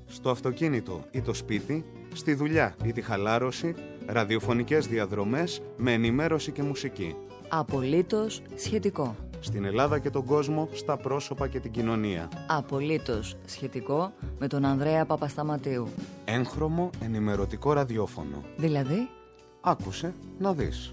στο αυτοκίνητο ή το σπίτι, στη δουλειά ή τη χαλάρωση, ραδιοφωνικές διαδρομές με ενημέρωση και μουσική. Απολύτως σχετικό. Στην Ελλάδα και τον κόσμο, στα πρόσωπα και την κοινωνία. Απολύτως σχετικό με τον Ανδρέα Παπασταματίου. Έγχρωμο ενημερωτικό ραδιόφωνο. Δηλαδή, άκουσε να δεις.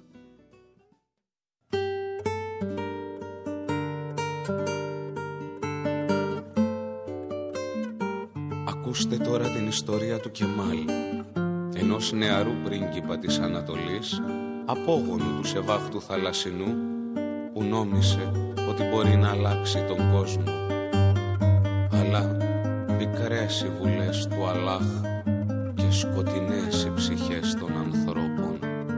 Ακούστε τώρα την ιστορία του Κεμάλ, ενός νεαρού πρίγκιπα της Ανατολής, απόγονου του Σεβάχτου Θαλασσινού, που νόμισε ότι μπορεί να αλλάξει τον κόσμο. Αλλά μικρές οι βουλές του Αλλάχ και σκοτεινές οι ψυχές των ανθρώπων.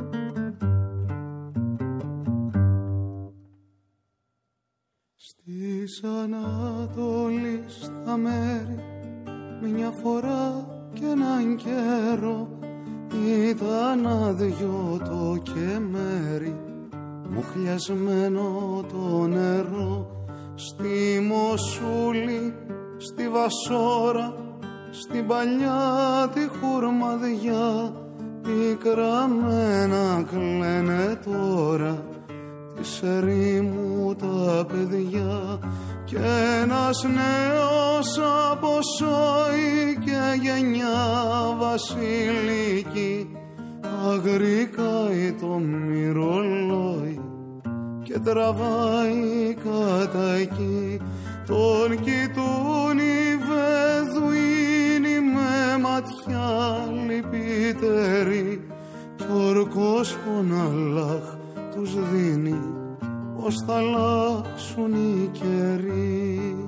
Στις Ανατολής τα μέρη μια φορά και έναν καιρό ήταν άδειο το κεμέρι, μουχλιασμένο το νερό. Στη Μοσούλη, στη Βασόρα, στην παλιά τη Χουρμαδιά, πικραμένα κλαίνε τώρα της ερήμου τα παιδιά. Κι ένας νέος αποσώει και γενιά βασιλική, αγρικάει το μυρολόι και τραβάει κατά εκεί. Τον κοιτούν οι Βεδουίνοι με ματιά λυπητερή, κι ορκός τον Αλλάχ τους δίνει πως θα αλλάξουν οι καιροί.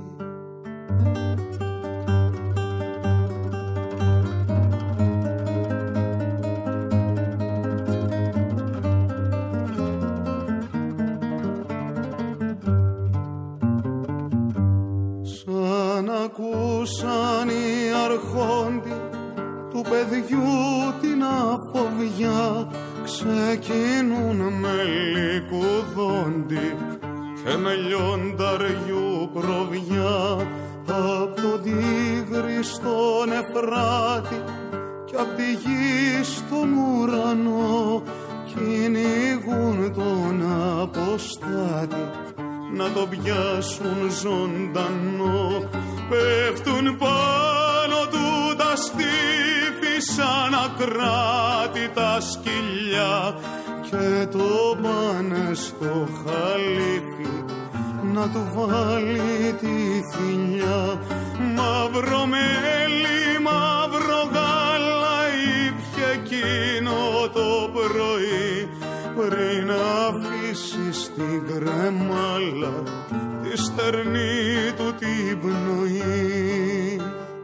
Σαν ακούσαν οι αρχόντοι του παιδιού την αφοβιά, ξεκινούν με λικουδόντι και με λιονταριού προβιά. Απ' τον Τίγρη στον Εφράτη κι απ' τη γη στον ουρανό, κυνηγούν τον αποστάτη να τον πιάσουν ζωντανό. Πέφτουν πάνω του τα στήφη σαν ακράτητα σκυλιά και το πάνε στο χαλίφι να του βάλει τη θηλιά. Μαύρο μέλι, μαύρο γάλα ήπιε εκείνο το πρωί, πριν αφήσει στην κρεμάλα τη στερνή του την πνοή.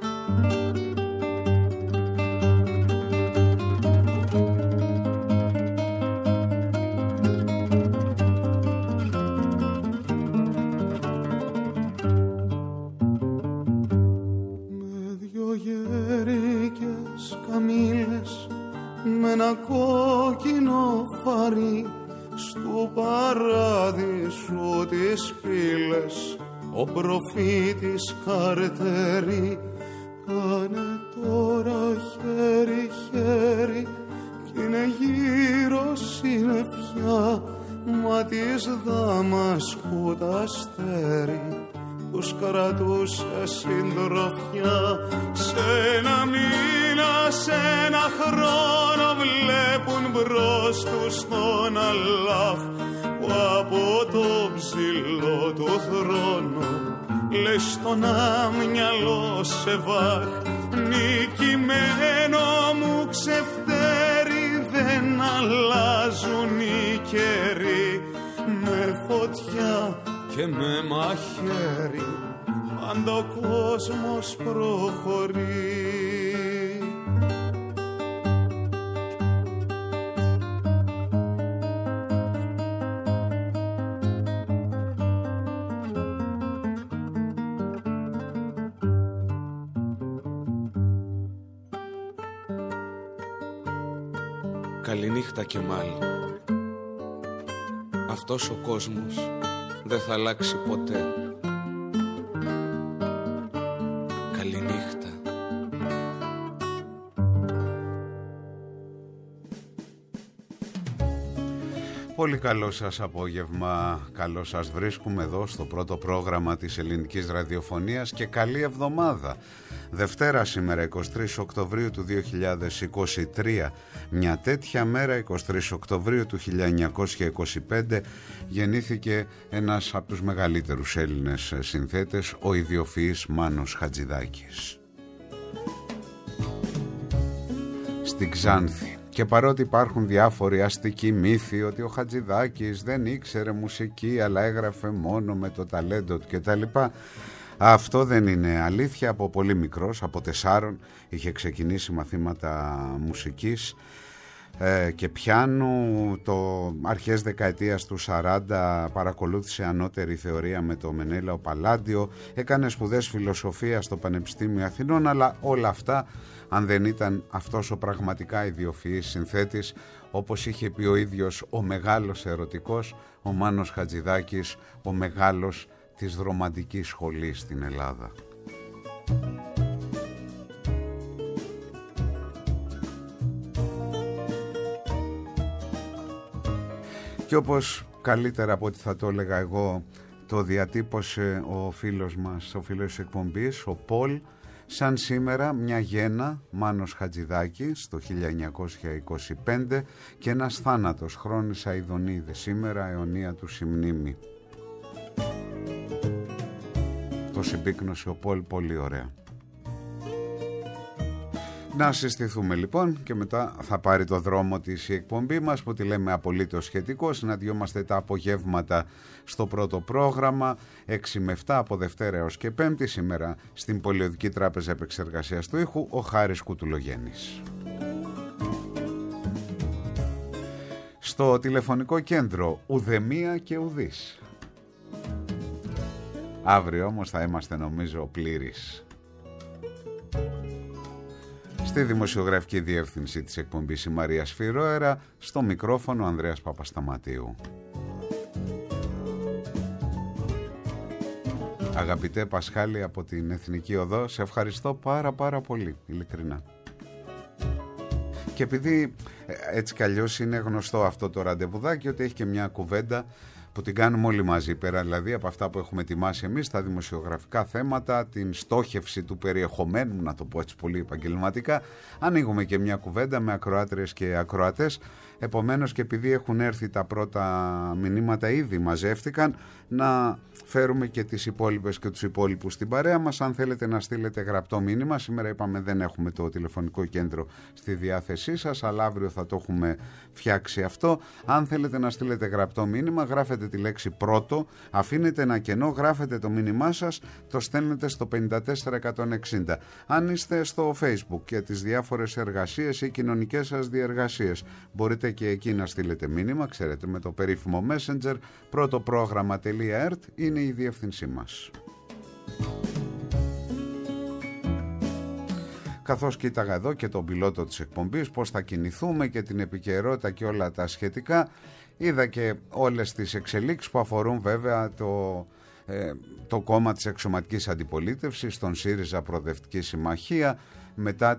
Με δυο γερίκες καμήλες με ένα κόκκινο φαρί, στου παράδεισου τις πύλες ο προφήτης Καρτερί. Πάνε τώρα χέρι-χέρι κι είναι γύρω συννεφιά, μα της Δαμασκού τα αστέρι τους κρατούσε συντροφιά. Σ' ένα μήνα, σ' ένα χρόνο βλέπουν μπρος τους τον Αλλάχ, που από το ψηλό του θρόνο λέει στον άμυαλο Σεβάχ. Νικημένο μου ξεφτέρι, δεν αλλάζουν οι καιροί, με φωτιά και με μαχαίρι πάντα ο κόσμος προχωρεί. Καληνύχτα Κεμάλ. Αυτός ο κόσμος δεν θα αλλάξει ποτέ. Καληνύχτα Πολύ καλό σας απόγευμα, καλό σας βρίσκουμε εδώ στο πρώτο πρόγραμμα της ελληνικής ραδιοφωνίας και καλή εβδομάδα. Δευτέρα σήμερα, 23 Οκτωβρίου του 2023, μια τέτοια μέρα, 23 Οκτωβρίου του 1925, γεννήθηκε ένας από τους μεγαλύτερους Έλληνες συνθέτες, ο ιδιοφυής Μάνος Χατζηδάκης. Στην Ξάνθη. Και παρότι υπάρχουν διάφοροι αστικοί μύθοι ότι ο Χατζηδάκης δεν ήξερε μουσική αλλά έγραφε μόνο με το ταλέντο του κτλ., αυτό δεν είναι αλήθεια. Από πολύ μικρός, από 4, είχε ξεκινήσει μαθήματα μουσικής και πιάνου. Αρχές δεκαετίας του 40 παρακολούθησε ανώτερη θεωρία με το Μενέλαο Παλάντιο, έκανε σπουδές φιλοσοφία στο Πανεπιστήμιο Αθηνών, αλλά όλα αυτά αν δεν ήταν αυτός ο πραγματικά ιδιοφυής συνθέτης, όπως είχε πει ο ίδιος ο μεγάλος ερωτικός, ο Μάνος Χατζηδάκης, ο μεγάλος της ρομαντικής σχολής στην Ελλάδα. Και όπως καλύτερα από ό,τι θα το έλεγα εγώ, το διατύπωσε ο φίλος μας, ο φίλος της εκπομπής, ο Πολ, σαν σήμερα μια γέννα, Μάνος Χατζηδάκης το 1925, και ένας θάνατος, Χρόνης Αηδονίδη, σήμερα αιωνία του συμμνήμη. Το συμπίκνωσε ο Πολ πολύ ωραία. Να συστηθούμε λοιπόν και μετά θα πάρει το δρόμο της η εκπομπή μας, που τη λέμε απολύτως σχετικό. Συναντιόμαστε τα απογεύματα στο πρώτο πρόγραμμα 6 με 7 από Δευτέρα έως και Πέμπτη. Σήμερα στην Πολιοδική Τράπεζα Επεξεργασίας του Ήχου ο Χάρης Κουτουλογέννης. Στο τηλεφωνικό κέντρο ουδεμία και ουδής. Αύριο όμως θα είμαστε νομίζω πλήρεις. Στη δημοσιογραφική διεύθυνση της εκπομπής η Μαρία Σφυρόερα, στο μικρόφωνο ο Ανδρέας Παπασταματίου. Αγαπητέ Πασχάλη από την Εθνική Οδό, σε ευχαριστώ πάρα πολύ, ειλικρινά. Και επειδή έτσι κι αλλιώς είναι γνωστό αυτό το ραντεβουδάκι, ότι έχει και μια κουβέντα που την κάνουμε όλοι μαζί, πέρα δηλαδή από αυτά που έχουμε ετοιμάσει εμείς, τα δημοσιογραφικά θέματα, την στόχευση του περιεχομένου, να το πω έτσι πολύ επαγγελματικά, ανοίγουμε και μια κουβέντα με ακροάτριες και ακροατές. Επομένως, και επειδή έχουν έρθει τα πρώτα μηνύματα, ήδη μαζεύτηκαν, να φέρουμε και τις υπόλοιπες και τους υπόλοιπους στην παρέα μας. Αν θέλετε να στείλετε γραπτό μήνυμα, σήμερα είπαμε δεν έχουμε το τηλεφωνικό κέντρο στη διάθεσή σας, αλλά αύριο θα το έχουμε φτιάξει αυτό. Αν θέλετε να στείλετε γραπτό μήνυμα, γράφετε τη λέξη πρώτο, αφήνετε ένα κενό, γράφετε το μήνυμά σας, το στέλνετε στο 54160. Αν είστε στο Facebook και τις διάφορες εργασίες ή κοινωνικές σας διεργασίες, μπορείτε και εκεί να στείλετε μήνυμα, ξέρετε, με το περίφημο Messenger. Πρώτο πρόγραμμα.ert είναι η διεύθυνσή μας. Καθώς κοίταγα εδώ και τον πιλότο της εκπομπής, πώς θα κινηθούμε και την επικαιρότητα και όλα τα σχετικά, είδα και όλες τις εξελίξεις που αφορούν βέβαια το κόμμα της εξωματικής αντιπολίτευσης, τον ΣΥΡΙΖΑ Προοδευτική Συμμαχία, μετά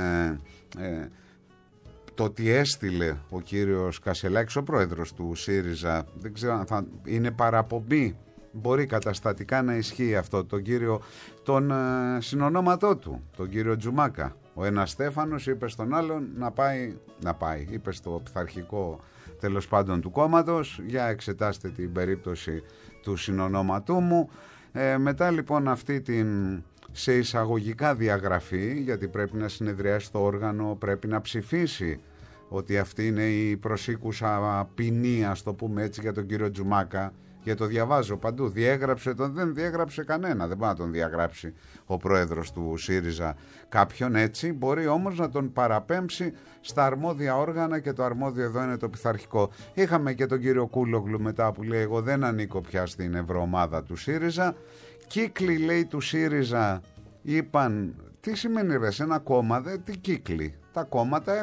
το ότι έστειλε ο κύριος Κασελάκης, ο πρόεδρος του ΣΥΡΙΖΑ, δεν ξέρω αν είναι παραπομπή, μπορεί καταστατικά να ισχύει αυτό, τον συνονόματό του, τον κύριο Τζουμάκα. Ο ένας Στέφανος είπε στον άλλον να πάει, είπε στο πειθαρχικό τέλος πάντων του κόμματος, για εξετάστε την περίπτωση του συνονόματού μου. Μετά λοιπόν αυτή την σε εισαγωγικά διαγραφή, γιατί πρέπει να συνεδριάσει το όργανο, πρέπει να ψηφίσει ότι αυτή είναι η προσήκουσα ποινή, ας το πούμε έτσι, για τον κύριο Τζουμάκα. Για το διαβάζω παντού, δεν διέγραψε κανένα, δεν μπορεί να τον διαγράψει ο πρόεδρος του ΣΥΡΙΖΑ κάποιον έτσι, μπορεί όμως να τον παραπέμψει στα αρμόδια όργανα, και το αρμόδιο εδώ είναι το πειθαρχικό. Είχαμε και τον κύριο Κούλογλου μετά που λέει εγώ δεν ανήκω πια στην ευρωομάδα του ΣΥΡΙΖΑ. Κύκλοι, λέει, του ΣΥΡΙΖΑ είπαν, τι σημαίνει ρε, σε ένα κόμμα, τι κύκλοι, τα κόμματα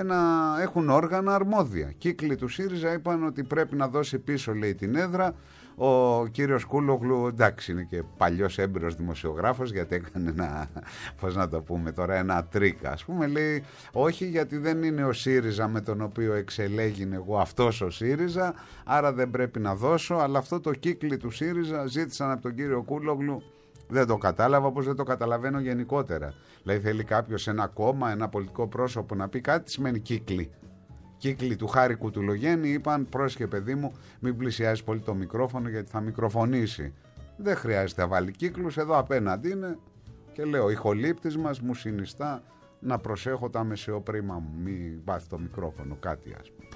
έχουν όργανα αρμόδια. Κύκλοι του ΣΥΡΙΖΑ είπαν ότι πρέπει να δώσει πίσω, λέει, την έδρα Ο κύριος Κούλογλου, εντάξει, είναι και παλιός έμπειρος δημοσιογράφος, γιατί έκανε ένα, πώς να το πούμε τώρα, ένα τρίκ, ας πούμε. Λέει, όχι, γιατί δεν είναι ο ΣΥΡΙΖΑ με τον οποίο εξελέγην εγώ αυτός ο ΣΥΡΙΖΑ, άρα δεν πρέπει να δώσω. Αλλά αυτό το κύκλι του ΣΥΡΙΖΑ ζήτησαν από τον κύριο Κούλογλου. Δεν το κατάλαβα, όπως δεν το καταλαβαίνω γενικότερα. Δηλαδή θέλει κάποιος, ένα κόμμα, ένα πολιτικό πρόσωπο να πει κάτι, σημαίνει κύκλι. Κύκλοι του Χάρη Κουτουλογέννη είπαν, πρόσεχε παιδί μου, μην πλησιάζεις πολύ το μικρόφωνο γιατί θα μικροφωνήσει. Δεν χρειάζεται να βάλει κύκλους, εδώ απέναντι είναι και λέω, ο ηχολήπτης μας μου συνιστά να προσέχω τα μεσαιοπρίμα μου, μην πάθει το μικρόφωνο, κάτι ας πούμε.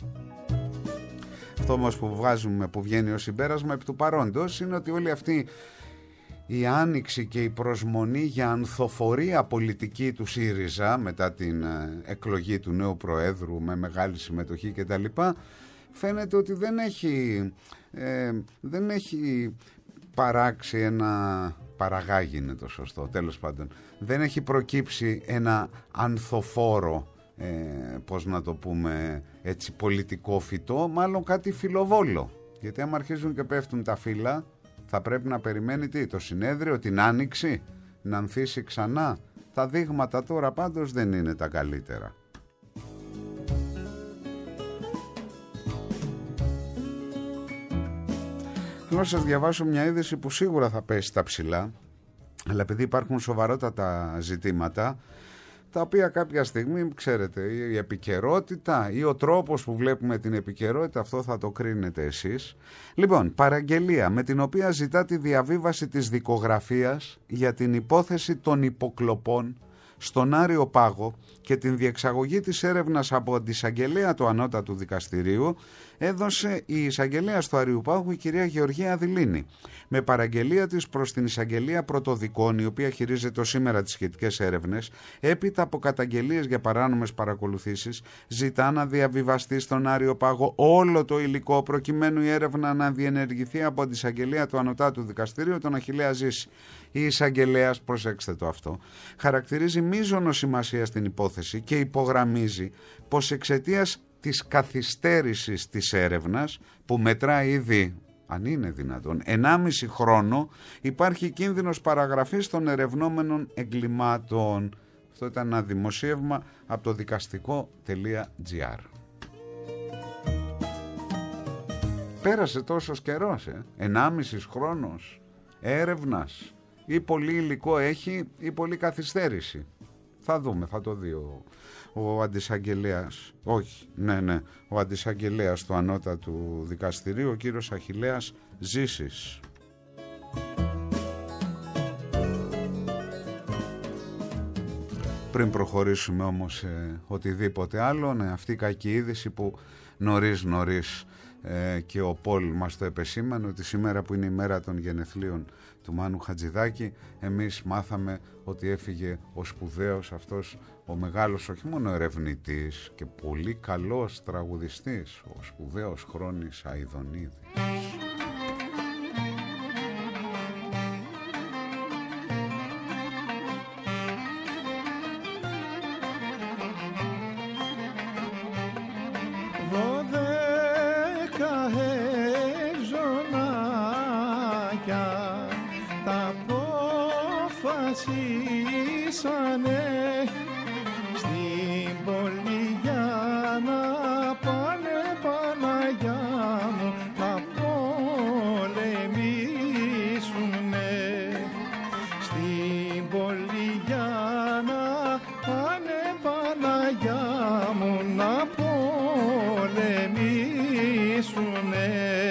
Αυτό όμως που βγαίνει ως συμπέρασμα επί του παρόντος είναι ότι όλη αυτή η άνοιξη και η προσμονή για ανθοφορία πολιτική του ΣΥΡΙΖΑ μετά την εκλογή του νέου Προέδρου με μεγάλη συμμετοχή κτλ. Φαίνεται ότι δεν έχει παράξει παραγάγει είναι το σωστό, τέλος πάντων. Δεν έχει προκύψει ένα ανθοφόρο, πώς να το πούμε έτσι, πολιτικό φυτό, μάλλον κάτι φιλοβόλο. Γιατί άμα αρχίζουν και πέφτουν τα φύλλα, θα πρέπει να περιμένει το συνέδριο, την άνοιξη, να ανθίσει ξανά. Τα δείγματα τώρα πάντως δεν είναι τα καλύτερα. Θέλω να σας διαβάσω μια είδηση που σίγουρα θα πέσει στα ψηλά, αλλά επειδή υπάρχουν σοβαρότατα ζητήματα, τα οποία κάποια στιγμή, ξέρετε, η επικαιρότητα ή ο τρόπος που βλέπουμε την επικαιρότητα, αυτό θα το κρίνετε εσείς. Λοιπόν, παραγγελία με την οποία ζητά τη διαβίβαση της δικογραφίας για την υπόθεση των υποκλοπών στον Άριο Πάγο και την διεξαγωγή της έρευνας από αντισαγγελέα του Ανώτατου Δικαστηρίου έδωσε η εισαγγελέας του Αρίου Πάγου, η κυρία Γεωργία Αδηλίνη. Με παραγγελία της προς την εισαγγελία Πρωτοδικών, η οποία χειρίζεται σήμερα τις σχετικές έρευνες, έπειτα από καταγγελίες για παράνομες παρακολουθήσεις, ζητά να διαβιβαστεί στον Άριο Πάγο όλο το υλικό προκειμένου η έρευνα να διενεργηθεί από αντισαγγελέα του Ανωτάτου Δικαστηρίου, τον Αχιλλέα Ζήση. Η εισαγγελέας, προσέξτε το αυτό, χαρακτηρίζει μείζωνο σημασία στην υπόθεση και υπογραμμίζει πως εξαιτίας της καθυστέρησης της έρευνας, που μετράει ήδη, αν είναι δυνατόν, 1,5 χρόνο, υπάρχει κίνδυνος παραγραφής των ερευνόμενων εγκλημάτων. Αυτό ήταν ένα δημοσίευμα από το δικαστικό.gr. Πέρασε τόσος καιρός, 1,5 χρόνος έρευνας. Ή πολύ υλικό έχει ή πολύ καθυστέρηση. Θα δούμε, θα το δει ο αντισαγγελέας. Όχι, ναι, ο αντισαγγελέας του Ανώτατου Δικαστηρίου, ο κύριος Αχιλλέας Ζήσης. Πριν προχωρήσουμε όμως σε οτιδήποτε άλλο, αυτή η κακή είδηση που νωρίς και ο Πολ μας το επεσήμανε, ότι σήμερα που είναι η μέρα των γενεθλίων του Μάνου Χατζηδάκη, εμείς μάθαμε ότι έφυγε ο σπουδαίος αυτός, ο μεγάλος όχι μόνο ερευνητής και πολύ καλός τραγουδιστής, ο σπουδαίος Χρόνης Αηδονίδης. Στην πόλη για να πάνε, Παναγιά μου, να πολεμήσουνε. Στην πόλη για να πάνε, Παναγιά μου, να πολεμήσουνε.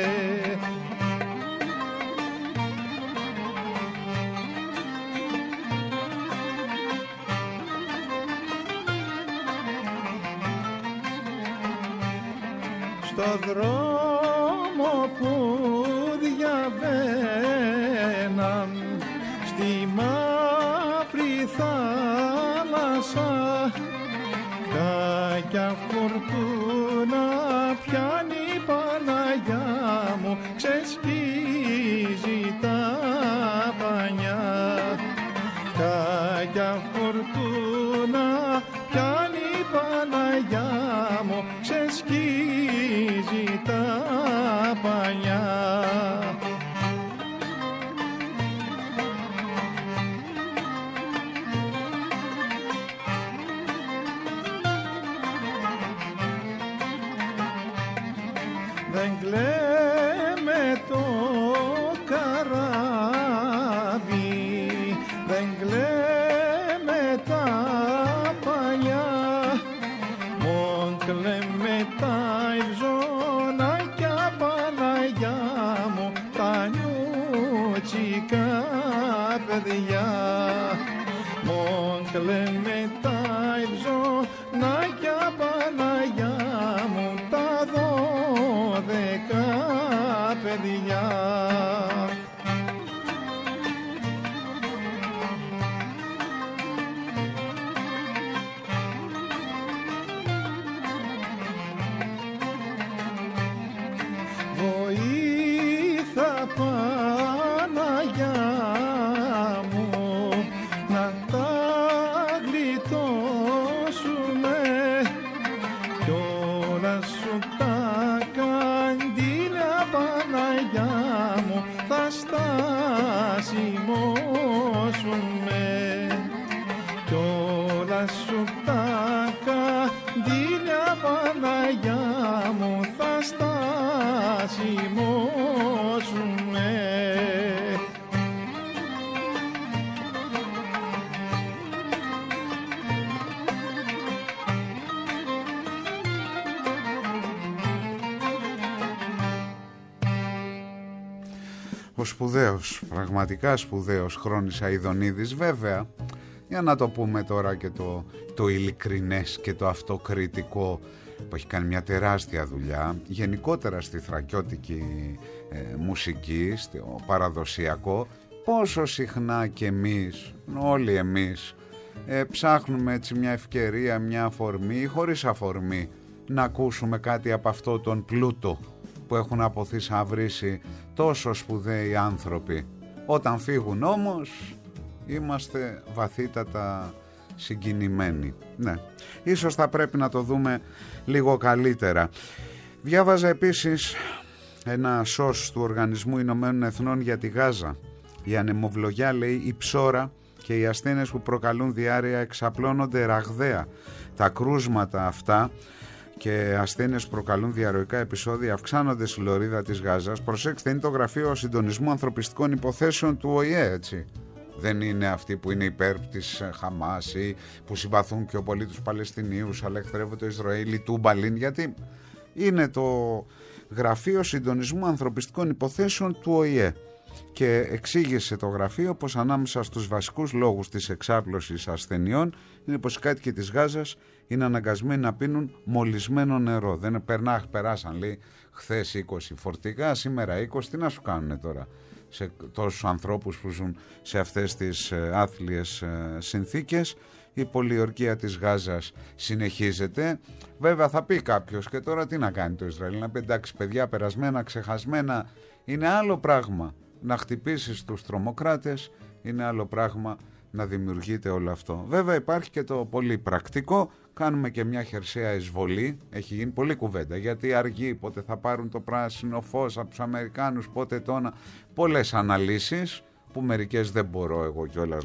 Στο δρόμο που διαβαίναν στη μαύρη θάλασσα, κακιά φορτούνα πιάνει, Παναγιά μου, ξεσκίζει τα πανιά. Κακιά φορτούνα πιάνει, Παναγιά μου, ξεσκίζει τα πανιά. δεν κλαίμε το καράβι, δεν κλαίμε τα παλιά, μον κλαίμε τα υψώνακια Παναγιά μου, τα νιούτσικα παιδιά. Μον κλαίμε τα υψώνακια Παναγιά μου, τα 12 παιδιά. Βοήθα Παναγιά μου να τα γλιτώσουμε κι όλα σου τα καντήλια Παναγιά μου θα στασιμώσουμε κι όλα σου τα καντήλια Παναγιά μου θα στασιμώσουμε. Ο σπουδαίος, πραγματικά σπουδαίος Χρόνης Αηδονίδης, βέβαια, για να το πούμε τώρα και το ειλικρινές και το αυτοκριτικό, που έχει κάνει μια τεράστια δουλειά γενικότερα στη θρακιώτικη μουσική, στο παραδοσιακό, πόσο συχνά και εμείς, όλοι εμείς, ψάχνουμε έτσι μια ευκαιρία, μια αφορμή ή χωρίς αφορμή να ακούσουμε κάτι από αυτό τον πλούτο που έχουν αποθυσαυρίσει τόσο σπουδαίοι άνθρωποι. Όταν φύγουν όμως είμαστε βαθύτατα συγκινημένοι. Ναι, ίσως θα πρέπει να το δούμε λίγο καλύτερα. Διάβαζα επίσης ένα σως του Οργανισμού Ηνωμένων Εθνών για τη Γάζα. Η ανεμοβλογιά, λέει, η ψώρα και οι ασθένειες που προκαλούν διάρρεια εξαπλώνονται ραγδαία. Τα κρούσματα αυτά και ασθένειες που προκαλούν διαρροϊκά επεισόδια αυξάνονται στη λωρίδα της Γάζας. Προσέξτε, είναι το Γραφείο Συντονισμού Ανθρωπιστικών Υποθέσεων του ΟΗΕ, έτσι. Δεν είναι αυτοί που είναι υπέρ της Χαμάς ή που συμπαθούν πιο πολύ τους Παλαιστινίους αλλά εχθρεύουν το Ισραήλ ή Τούμπαλιν, γιατί είναι το Γραφείο Συντονισμού Ανθρωπιστικών Υποθέσεων του ΟΗΕ. Και εξήγησε το γραφείο πως ανάμεσα στους βασικούς λόγους της εξάπλωσης ασθενειών είναι πως οι κάτοικοι της Γάζας είναι αναγκασμένοι να πίνουν μολυσμένο νερό. Δεν περάσαν, λέει, χθες 20 φορτηγά, σήμερα 20, τι να σου κάνουν τώρα σε τόσους ανθρώπους που ζουν σε αυτές τις άθλιες συνθήκες. Η πολιορκία της Γάζας συνεχίζεται. Βέβαια θα πει κάποιος, και τώρα τι να κάνει το Ισραήλ, να πει εντάξει παιδιά, περασμένα, ξεχασμένα. Είναι άλλο πράγμα να χτυπήσεις τους τρομοκράτες, είναι άλλο πράγμα να δημιουργείται όλο αυτό. Βέβαια υπάρχει και το πολύ πρακτικό, κάνουμε και μια χερσαία εισβολή, έχει γίνει πολλή κουβέντα, γιατί αργεί, πότε θα πάρουν το πράσινο φως από τους Αμερικάνους, πότε τόνα, πολλές αναλύσεις που μερικές δεν μπορώ εγώ κιόλας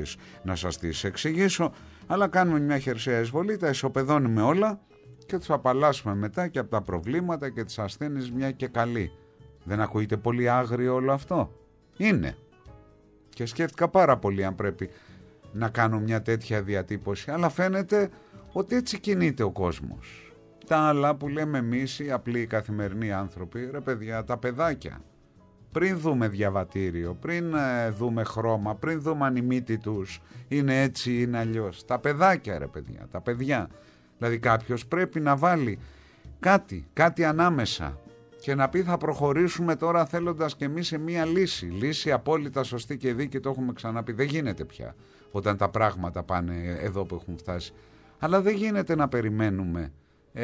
να σας τις εξηγήσω, αλλά κάνουμε μια χερσαία εισβολή, τα ισοπεδώνουμε όλα και τους απαλλάσσουμε μετά και από τα προβλήματα και τις ασθένειες μια και καλή. Δεν ακούγεται πολύ άγριο όλο αυτό? Είναι. Και σκέφτηκα πάρα πολύ αν πρέπει να κάνω μια τέτοια διατύπωση, αλλά φαίνεται ότι έτσι κινείται ο κόσμος. Τα άλλα που λέμε εμείς οι απλοί καθημερινοί άνθρωποι, ρε παιδιά, τα παιδάκια, πριν δούμε διαβατήριο, πριν δούμε χρώμα, πριν δούμε αν η μύτη τους είναι έτσι ή είναι αλλιώς, τα παιδάκια, ρε παιδιά, τα παιδιά. Δηλαδή κάποιος πρέπει να βάλει κάτι ανάμεσα και να πει θα προχωρήσουμε τώρα θέλοντας και εμείς σε μία λύση απόλυτα σωστή και δίκαιη, το έχουμε ξαναπεί. Δεν γίνεται πια όταν τα πράγματα πάνε εδώ που έχουν φτάσει. Αλλά δεν γίνεται να περιμένουμε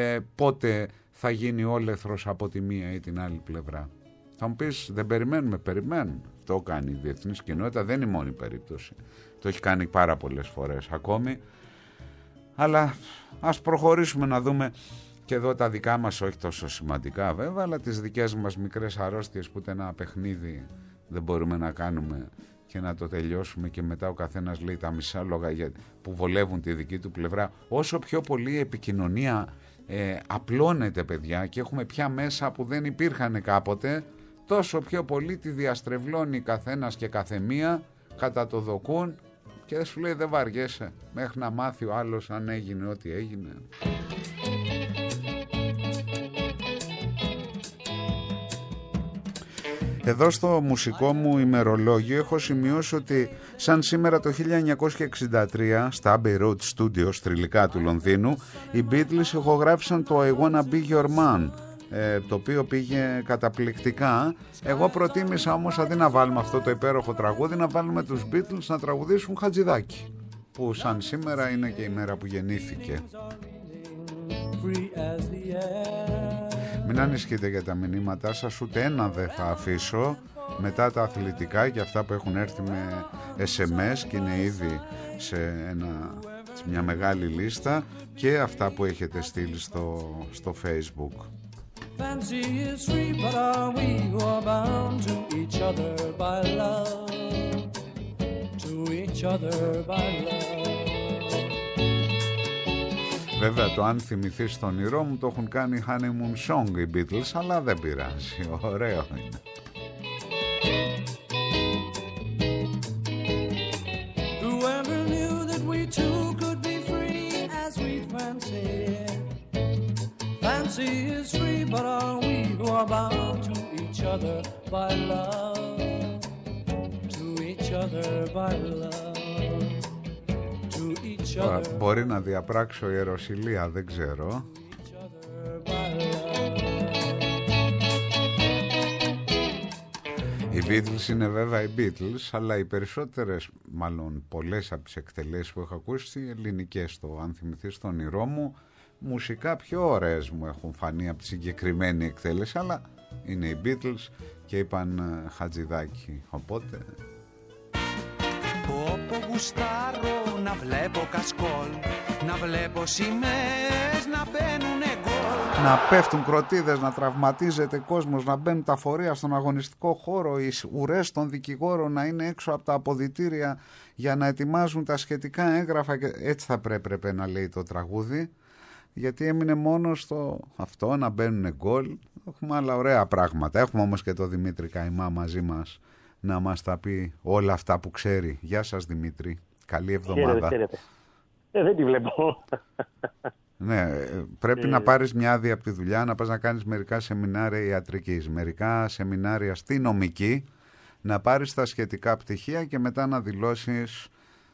πότε θα γίνει όλεθρος από τη μία ή την άλλη πλευρά. Θα μου πεις δεν περιμένουμε, περιμένουμε. Αυτό κάνει η διεθνής κοινότητα, δεν είναι η μόνη περίπτωση. Το έχει κάνει πάρα πολλές φορές ακόμη. Αλλά ας προχωρήσουμε να δούμε και εδώ τα δικά μας, όχι τόσο σημαντικά βέβαια, αλλά τις δικές μας μικρές αρρώστιες που ούτε ένα παιχνίδι δεν μπορούμε να κάνουμε και να το τελειώσουμε και μετά ο καθένας λέει τα μισά λόγα που βολεύουν τη δική του πλευρά. Όσο πιο πολύ η επικοινωνία απλώνεται, παιδιά, και έχουμε πια μέσα που δεν υπήρχαν κάποτε, τόσο πιο πολύ τη διαστρεβλώνει καθένας και καθεμία κατά το δοκούν και σου λέει δεν βαριέσαι μέχρι να μάθει ο άλλος αν έγινε ό,τι έγινε. Εδώ στο μουσικό μου ημερολόγιο έχω σημειώσει ότι σαν σήμερα το 1963 στα Abbey Road Studios, τριλικά του Λονδίνου, οι Beatles ηχογράφησαν το I Wanna Be Your Man, το οποίο πήγε καταπληκτικά. Εγώ προτίμησα όμως, αντί να βάλουμε αυτό το υπέροχο τραγούδι, να βάλουμε τους Beatles να τραγουδήσουν Χατζηδάκη, που σαν σήμερα είναι και η μέρα που γεννήθηκε. Μην ανησυχείτε για τα μηνύματά σας, ούτε ένα δεν θα αφήσω. Μετά τα αθλητικά και αυτά που έχουν έρθει με SMS και είναι ήδη σε μια μεγάλη λίστα, και αυτά που έχετε στείλει στο Facebook. Fancy is free, but are we who are bound to each other by love, to each other by love. Βέβαια, το αν θυμηθείς τον όνειρό μου το έχουν κάνει honeymoon song οι Beatles, αλλά δεν πειράζει, ωραίο είναι. Whoever knew that we two could be free as we fancy. Fancy is free, but are we who are bound to each other by love, to each other by love. Μπορεί να διαπράξω ιεροσυλία, δεν ξέρω. Οι Beatles είναι βέβαια οι Beatles, αλλά οι περισσότερες, μάλλον πολλές από τις εκτελέσεις που έχω ακούσει, ελληνικές, το αν θυμηθείς τον όνειρό μου, μουσικά πιο ωραίες μου έχουν φανεί από τη συγκεκριμένη εκτέλεση, αλλά είναι οι Beatles και είπαν Χατζηδάκη, οπότε... Όπου γουστάρω να βλέπω κασκόλ, να βλέπω σημαίες να μπαίνουνε γκολ, να πέφτουν κροτίδες, να τραυματίζεται κόσμος, να μπαίνουν τα φορεία στον αγωνιστικό χώρο, οι ουρές των δικηγόρων να είναι έξω από τα αποδυτήρια για να ετοιμάζουν τα σχετικά έγγραφα, και έτσι θα πρέπει να λέει το τραγούδι, γιατί έμεινε μόνο στο αυτό, να μπαίνουν γκολ. Έχουμε άλλα ωραία πράγματα. Έχουμε όμως και το Δημήτρη Καϊμά μαζί μας να μας τα πει όλα αυτά που ξέρει. Γεια σας Δημήτρη, καλή εβδομάδα. Χαίρετε. Δεν τη βλέπω. Ναι, πρέπει να πάρεις μια άδεια από τη δουλειά, να πας να κάνεις μερικά σεμινάρια ιατρικής, μερικά σεμινάρια στη νομική, να πάρεις τα σχετικά πτυχία και μετά να δηλώσεις,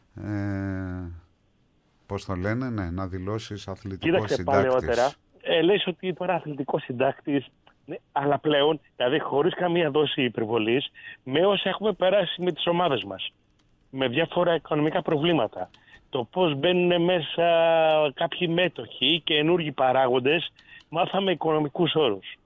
πώς το λένε, ναι, να δηλώσεις αθλητικός συντάκτης. Παλαιότερα, λες ότι τώρα αθλητικός συντάκτης, ναι, αλλά πλέον, δηλαδή χωρίς καμία δόση υπερβολής, με όσα έχουμε περάσει με τις ομάδες μας, με διάφορα οικονομικά προβλήματα, το πώς μπαίνουν μέσα κάποιοι μέτοχοι και ενούργοι παράγοντες, μάθαμε οικονομικούς όρους.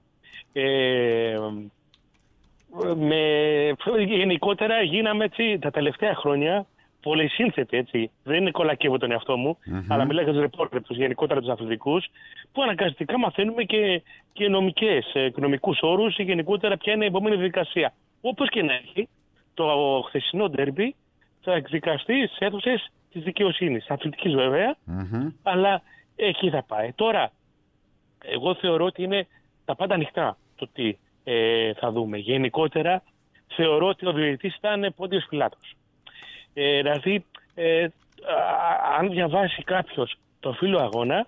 Γενικότερα γίναμε έτσι τα τελευταία χρόνια πολυσύνθετοι, έτσι. Δεν είναι κολακεύω τον εαυτό μου, αλλά μιλάω για τους ρεπόρτερ, γενικότερα τους αθλητικούς, που αναγκαστικά μαθαίνουμε και οικονομικούς όρους ή γενικότερα ποια είναι η επόμενη διαδικασία. Όπως και να έχει, το χθεσινό ντέρμπι θα εκδικαστεί στις αίθουσες της δικαιοσύνης, αθλητικής βέβαια, αλλά εκεί θα πάει. Τώρα, εγώ θεωρώ ότι είναι τα πάντα ανοιχτά το τι θα δούμε. Γενικότερα, θεωρώ ότι ο διαιτητής ήταν Πόντιος Πιλάτος. Δηλαδή, αν διαβάσει κάποιος το φύλλο αγώνα,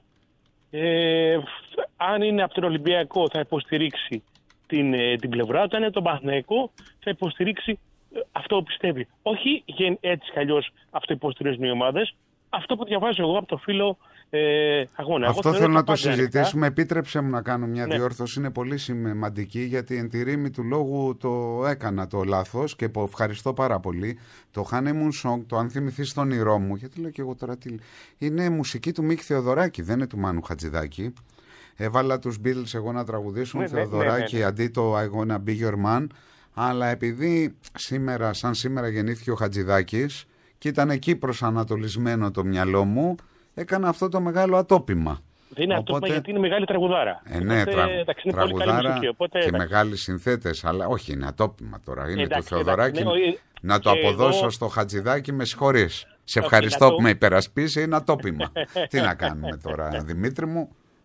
αν είναι από τον Ολυμπιακό θα υποστηρίξει την πλευρά του, αν είναι τον Παναθηναϊκό θα υποστηρίξει αυτό που πιστεύει. Όχι έτσι κι αλλιώς αυτό υποστηρίζουν οι ομάδες, αυτό που διαβάζω εγώ από το φύλλο αγώνα. Αυτό θέλω να το συζητήσουμε. Επίτρεψε μου να κάνω μια διόρθωση. Είναι πολύ σημαντική, γιατί εν τη ρήμη του λόγου το έκανα το λάθος και ευχαριστώ πάρα πολύ. Το Honeymoon Song, το αν θυμηθείς τον όνειρό μου, γιατί λέω και εγώ τώρα είναι μουσική του Μίκη Θεοδωράκη, δεν είναι του Μάνου Χατζηδάκη. Έβαλα τους Beatles εγώ να τραγουδήσουν Θεοδωράκη αντί το I Wanna Be Your Man, αλλά επειδή σαν σήμερα γεννήθηκε ο Χατζηδάκης και ήταν εκεί προσανατολισμένο το μυαλό μου, έκανα αυτό το μεγάλο ατόπιμα. Δεν είναι ατόπιμα γιατί είναι μεγάλη τραγουδάρα. Ναι, τραγουδάρα και μεγάλοι συνθέτες, αλλά όχι, είναι ατόπιμα τώρα. Είναι το Θεοδωράκη. Να το αποδώσω στο Χατζηδάκη, με συγχωρείς. Σε ευχαριστώ που με υπερασπίσει, είναι ατόπιμα. Τι να κάνουμε τώρα, Δημήτρη μου.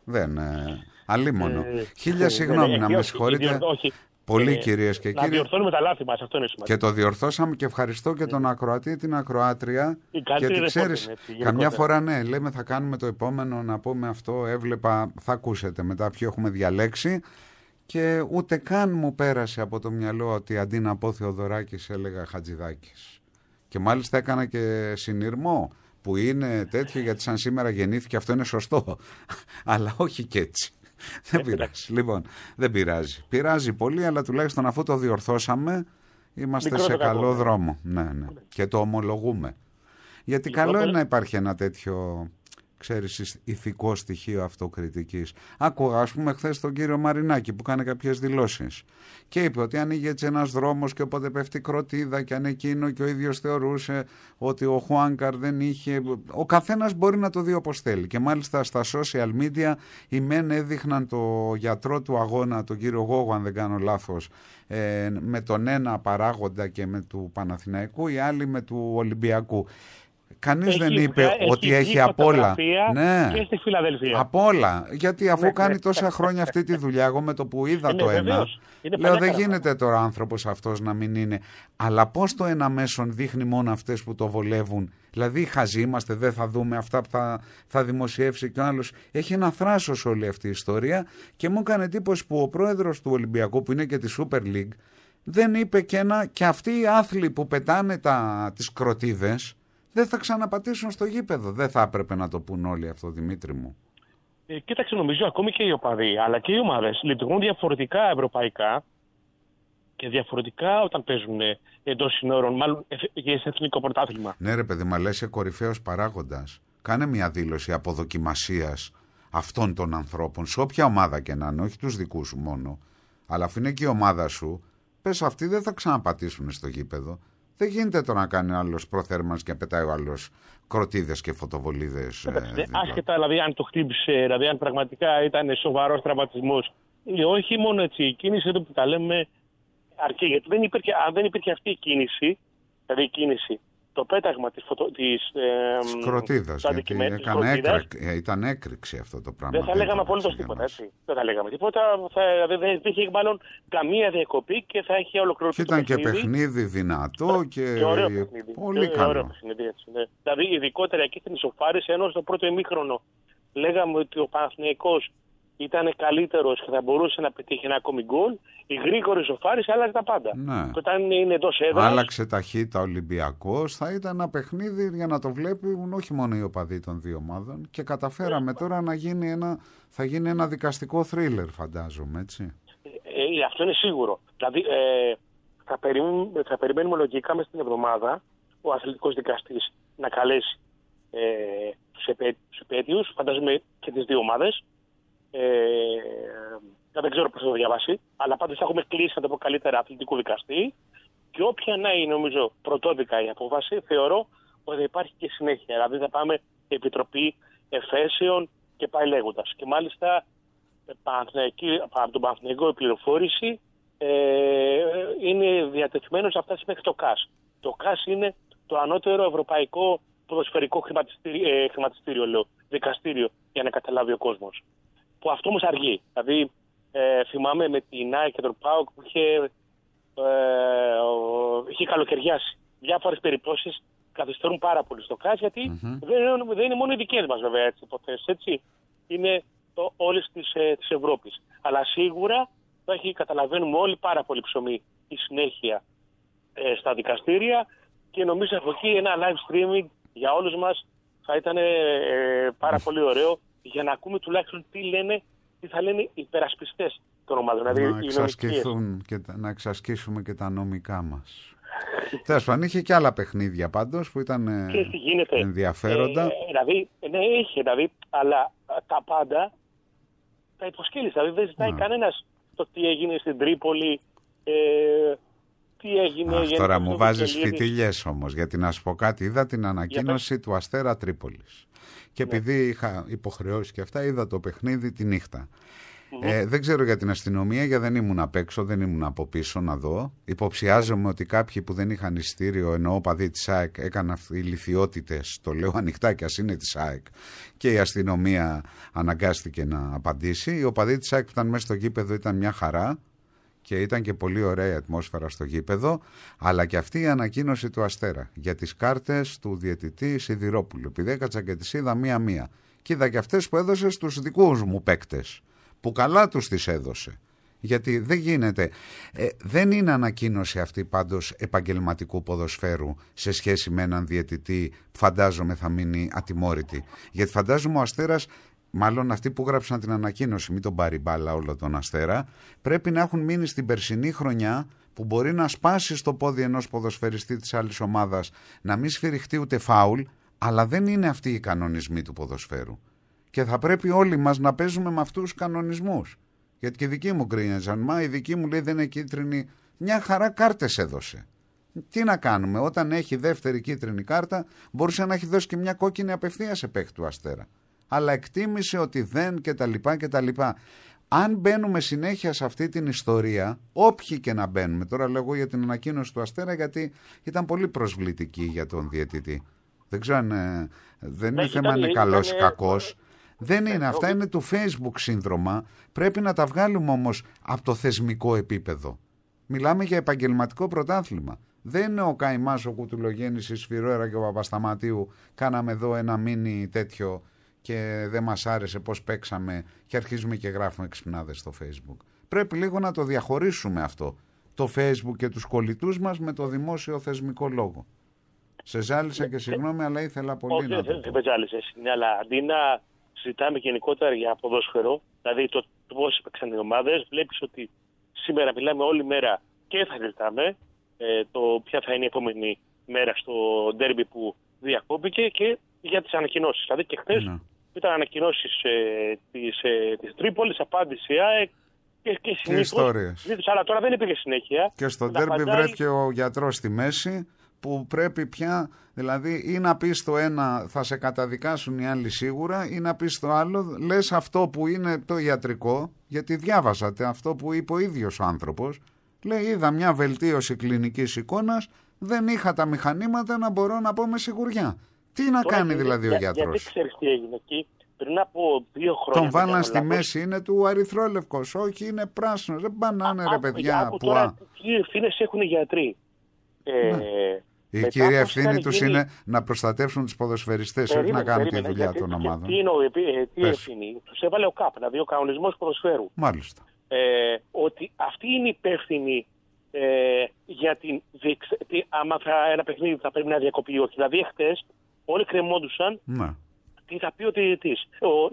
Δεν. Αλίμονο. Χίλια συγγνώμη, να με συγχωρείτε. Πολύ κυρίες και κύριοι. Να διορθώνουμε τα λάθη μας, αυτό είναι σημαντικό. Και το διορθώσαμε και ευχαριστώ και τον ακροατή, την ακροάτρια. Γιατί ξέρεις, καμιά φορά ναι, λέμε θα κάνουμε το επόμενο, να πούμε αυτό, έβλεπα, θα ακούσετε μετά ποιο έχουμε διαλέξει. Και ούτε καν μου πέρασε από το μυαλό ότι αντί να πω Θεοδωράκης έλεγα Χατζηδάκης. Και μάλιστα έκανα και συνειρμό που είναι τέτοιο, γιατί σαν σήμερα γεννήθηκε, αυτό είναι σωστό. Αλλά όχι και έτσι. Δεν πειράζει. Λοιπόν, δεν πειράζει. Πειράζει πολύ, αλλά τουλάχιστον αφού το διορθώσαμε, είμαστε σε καλό δρόμο. Ναι. Και το ομολογούμε. Γιατί καλό είναι να υπάρχει ένα τέτοιο, ξέρεις, ηθικό στοιχείο αυτοκριτικής. Άκουγα, ας πούμε, χθες τον κύριο Μαρινάκη που κάνει κάποιες δηλώσεις και είπε ότι ανοίγει έτσι ένας δρόμος και όποτε πέφτει κροτίδα και αν εκείνο, και ο ίδιος θεωρούσε ότι ο Χουάνκαρ δεν είχε. Ο καθένας μπορεί να το δει όπως θέλει. Και μάλιστα στα social media οι μεν έδειχναν το γιατρό του αγώνα, τον κύριο Γόγο, αν δεν κάνω λάθος, με τον ένα παράγοντα και με του Παναθηναϊκού, οι άλλοι με του Ολυμπιακού. Κανείς δεν είπε ότι έχει απ' όλα. Ναι, και στη Φιλαδελφία. Απ' όλα. Γιατί αφού κάνει τόσα χρόνια αυτή τη δουλειά, εγώ με το που είδα το ένα, λέω δεν γίνεται τώρα άνθρωπος αυτός να μην είναι. Αλλά πώς το ένα μέσον δείχνει μόνο αυτές που το βολεύουν. Δηλαδή χαζοί είμαστε, δεν θα δούμε αυτά που θα δημοσιεύσει κι ο άλλος. Έχει ένα θράσος όλη αυτή η ιστορία και μου έκανε εντύπωση που ο πρόεδρος του Ολυμπιακού, που είναι και τη Super League, δεν είπε και αυτοί οι άθλοι που πετάνε τις κροτίδες δεν θα ξαναπατήσουν στο γήπεδο. Δεν θα έπρεπε να το πούν όλοι αυτό, Δημήτρη μου. Κοίταξε, νομίζω ακόμη και οι οπαδοί, αλλά και οι ομάδες λειτουργούν διαφορετικά ευρωπαϊκά και διαφορετικά όταν παίζουν εντός συνόρων, μάλλον και σε εθνικό πρωτάθλημα. Ναι, ρε παιδί, μα λες, κορυφαίος παράγοντας. Κάνε μια δήλωση αποδοκιμασίας αυτών των ανθρώπων, σε όποια ομάδα και να είναι, όχι τους δικούς σου μόνο. Αλλά αφού είναι και η ομάδα σου, πες αυτοί δεν θα ξαναπατήσουν στο γήπεδο. Δεν γίνεται τώρα να κάνει ο άλλος προθέρμανς και πετάει ο άλλος κροτίδες και φωτοβολίδες. Άσχετα δηλαδή αν το χτύπησε, δηλαδή αν πραγματικά ήταν σοβαρός τραυματισμός. Όχι μόνο έτσι, η κίνηση εδώ που τα λέμε αρκεί. Γιατί αν δεν υπήρχε αυτή η κίνηση, δηλαδή η κίνηση, το πέταγμα της κροτίδας, γιατί ήταν έκρηξη αυτό το πράγμα. Δεν θα λέγαμε απολύτως τίποτα, έτσι. Δεν θα λέγαμε τίποτα, δεν είχε μάλλον καμία διακοπή και θα είχε ολοκληρωθεί. Και ήταν και παιχνίδι δυνατό και ωραίο παιχνίδι. Πολύ καλό. Ωραίο παιχνίδι, έτσι, ναι. Δηλαδή ειδικότερα εκεί στην ισοφάριση, ενώ στο πρώτο ημίχρονο λέγαμε ότι ο Παναθηναϊκός ήταν καλύτερος και θα μπορούσε να πετύχει ένα ακόμη γκολ, η γρήγορη ισοφάριση άλλαξε τα πάντα. Ναι. Και όταν είναι εντός έδρας. Άλλαξε ταχύτητα Ολυμπιακός, θα ήταν ένα παιχνίδι για να το βλέπουν όχι μόνο οι οπαδοί των δύο ομάδων. Και καταφέραμε τώρα να γίνει ένα δικαστικό θρίλερ, φαντάζομαι, έτσι. Αυτό είναι σίγουρο. Δηλαδή θα περιμένουμε λογικά μες την εβδομάδα ο αθλητικός δικαστής να καλέσει τους επέτειους, φαντάζομαι και τις δύο ομάδες. Δεν ξέρω πώς θα το διαβάσει, αλλά πάντως θα έχουμε κλείσει, να το πω καλύτερα, αθλητικού δικαστή και όποια να είναι, νομίζω, πρωτόδικα η απόφαση, θεωρώ ότι θα υπάρχει και συνέχεια. Δηλαδή θα πάμε επιτροπή εφέσεων και πάει λέγοντας. Και μάλιστα από τον Παναθηναϊκό η πληροφόρηση είναι διατεθειμένος να φτάσει μέχρι το ΚΑΣ. Το ΚΑΣ είναι το ανώτερο ευρωπαϊκό ποδοσφαιρικό δικαστήριο, για να καταλάβει ο κόσμος. Που αυτό όμως αργεί. Δηλαδή θυμάμαι με την ΑΕΚ και τον ΠΑΟΚ που είχε καλοκαιριάσει. Διάφορες περιπτώσεις καθυστερούν πάρα πολύ στο ΚΑΣ, γιατί δεν είναι μόνο οι δικές μας βέβαια υποθέσεις, έτσι. Είναι όλες της Ευρώπης. Αλλά σίγουρα καταλαβαίνουμε όλοι πάρα πολύ ψωμί η συνέχεια στα δικαστήρια και νομίζω από εκεί ένα live streaming για όλους μας θα ήταν πάρα πολύ ωραίο για να ακούμε τουλάχιστον τι θα λένε οι υπερασπιστές των ομάδων. Να εξασκήσουμε και τα νομικά μας. Τέλος πάντων, είχε και άλλα παιχνίδια πάντως που ήταν ενδιαφέροντα. Δηλαδή, αλλά τα πάντα τα υποσκέλει. Δηλαδή δεν ζητάει κανένας το τι έγινε στην Τρίπολη, τι έγινε. Τώρα μου βάζεις φιτιλιές όμως, γιατί να σου πω κάτι, είδα την ανακοίνωση του Αστέρα Τρίπολης. Και επειδή είχα υποχρεώσει και αυτά, είδα το παιχνίδι τη νύχτα. Δεν ξέρω για την αστυνομία, γιατί δεν ήμουν απ' έξω, δεν ήμουν από πίσω να δω. Υποψιάζομαι ότι κάποιοι που δεν είχαν εισιτήριο, εννοώ παδί της ΑΕΚ, έκαναν οι λιθιότητες, το λέω ανοιχτά κι ας είναι της ΑΕΚ, και η αστυνομία αναγκάστηκε να απαντήσει. Οι οπαδοί της ΑΕΚ που ήταν μέσα στο γήπεδο ήταν μια χαρά και ήταν και πολύ ωραία η ατμόσφαιρα στο γήπεδο, αλλά και αυτή η ανακοίνωση του Αστέρα για τις κάρτες του διαιτητή Σιδηρόπουλου. Επειδή έκατσα και τις είδα μία-μία. Και είδα και αυτές που έδωσε στους δικούς μου παίκτες, που καλά τους τις έδωσε. Γιατί δεν γίνεται, δεν είναι ανακοίνωση αυτή πάντως επαγγελματικού ποδοσφαίρου σε σχέση με έναν διαιτητή που φαντάζομαι θα μείνει ατιμόρυτη. Γιατί φαντάζομαι ο Αστέρας, μάλλον αυτοί που γράψαν την ανακοίνωση, μην τον πάρει μπάλα όλο τον Αστέρα, πρέπει να έχουν μείνει στην περσινή χρονιά που μπορεί να σπάσει στο πόδι ενός ποδοσφαιριστή της άλλης ομάδας, να μην σφυριχτεί ούτε φάουλ, αλλά δεν είναι αυτοί οι κανονισμοί του ποδοσφαίρου. Και θα πρέπει όλοι μας να παίζουμε με αυτούς τους κανονισμούς. Γιατί και οι δικοί μου γκρίνιαζαν, μα η δική μου λέει δεν είναι κίτρινη, μια χαρά κάρτες έδωσε. Τι να κάνουμε, όταν έχει δεύτερη κίτρινη κάρτα, μπορούσε να έχει δώσει και μια κόκκινη απευθείας σε παίκτη του Αστέρα. Αλλά εκτίμησε ότι δεν κτλ. Αν μπαίνουμε συνέχεια σε αυτή την ιστορία, όποιοι και να μπαίνουμε, τώρα λέω για την ανακοίνωση του Αστέρα, γιατί ήταν πολύ προσβλητική για τον διαιτητή. Δεν ξέρω αν δεν είναι θέμα αν είναι καλός ή κακός. Δεν είναι. Αυτά είναι του Facebook σύνδρομα. Πρέπει να τα βγάλουμε όμως από το θεσμικό επίπεδο. Μιλάμε για επαγγελματικό πρωτάθλημα. Δεν είναι ο Καϊμάς, ο Κουτουλογέννης, η Σφυρόερα και ο Παπασταματίου. Κάναμε εδώ ένα μίνι τέτοιο και δεν μας άρεσε πώς παίξαμε και αρχίζουμε και γράφουμε ξυπνάδες στο Facebook. Πρέπει λίγο να το διαχωρίσουμε αυτό. Το Facebook και τους κολλητούς μας με το δημόσιο θεσμικό λόγο. Σε ζάλισα και συγγνώμη, αλλά ήθελα πολύ να το πω. Δεν με ζάλισες, αλλά αντί να συζητάμε γενικότερα για ποδόσφαιρο, δηλαδή το πώς έπαιξαν οι ομάδες, βλέπεις ότι σήμερα μιλάμε όλη μέρα και θα συζητάμε ποια θα είναι η επόμενη μέρα στο ντέρμπι που διακόπηκε και για τις ανακοινώσεις. Δηλαδή και χθες ήταν ανακοινώσεις της Τρίπολης, απάντηση ΑΕΚ και ιστορίες. Αλλά τώρα δεν υπήρχε συνέχεια. Και στο ντέρμπι βρέθηκε ο γιατρός στη μέση, που πρέπει πια, δηλαδή, ή να πεις το ένα θα σε καταδικάσουν οι άλλοι σίγουρα, ή να πεις το άλλο, λες αυτό που είναι το ιατρικό, γιατί διάβασατε αυτό που είπε ο ίδιος ο άνθρωπος, λέει είδα μια βελτίωση κλινικής εικόνας, δεν είχα τα μηχανήματα να μπορώ να πω με σιγουριά. Τι να κάνει δηλαδή ο γιατρός. Γιατί ξέρεις τι έγινε εκεί, πριν από 2 χρόνια. Τον βάλαν στη μέση, είναι του αρηθρόλευκος, όχι είναι πράσινος, δεν πάνε ρε παιδιά. Τώρα τι ευθύνες έχουν οι γιατροί. Η κύρια ευθύνη τους είναι να προστατεύσουν τους ποδοσφαιριστές, όχι να κάνουν τη δουλειά των ομάδων. Τι ευθύνη, τους έβαλε ο ΚΑΠ, δηλαδή ο κανονισμός ποδοσφαίρου. Μάλιστα. Ότι αυτοί είναι υπεύθυνοι για άμα ένα παιχνίδι θα πρέπει να διακοπεί ή όχι. Δηλαδή χτες όλοι κρεμόντουσαν τι θα πει ο διαιτητής.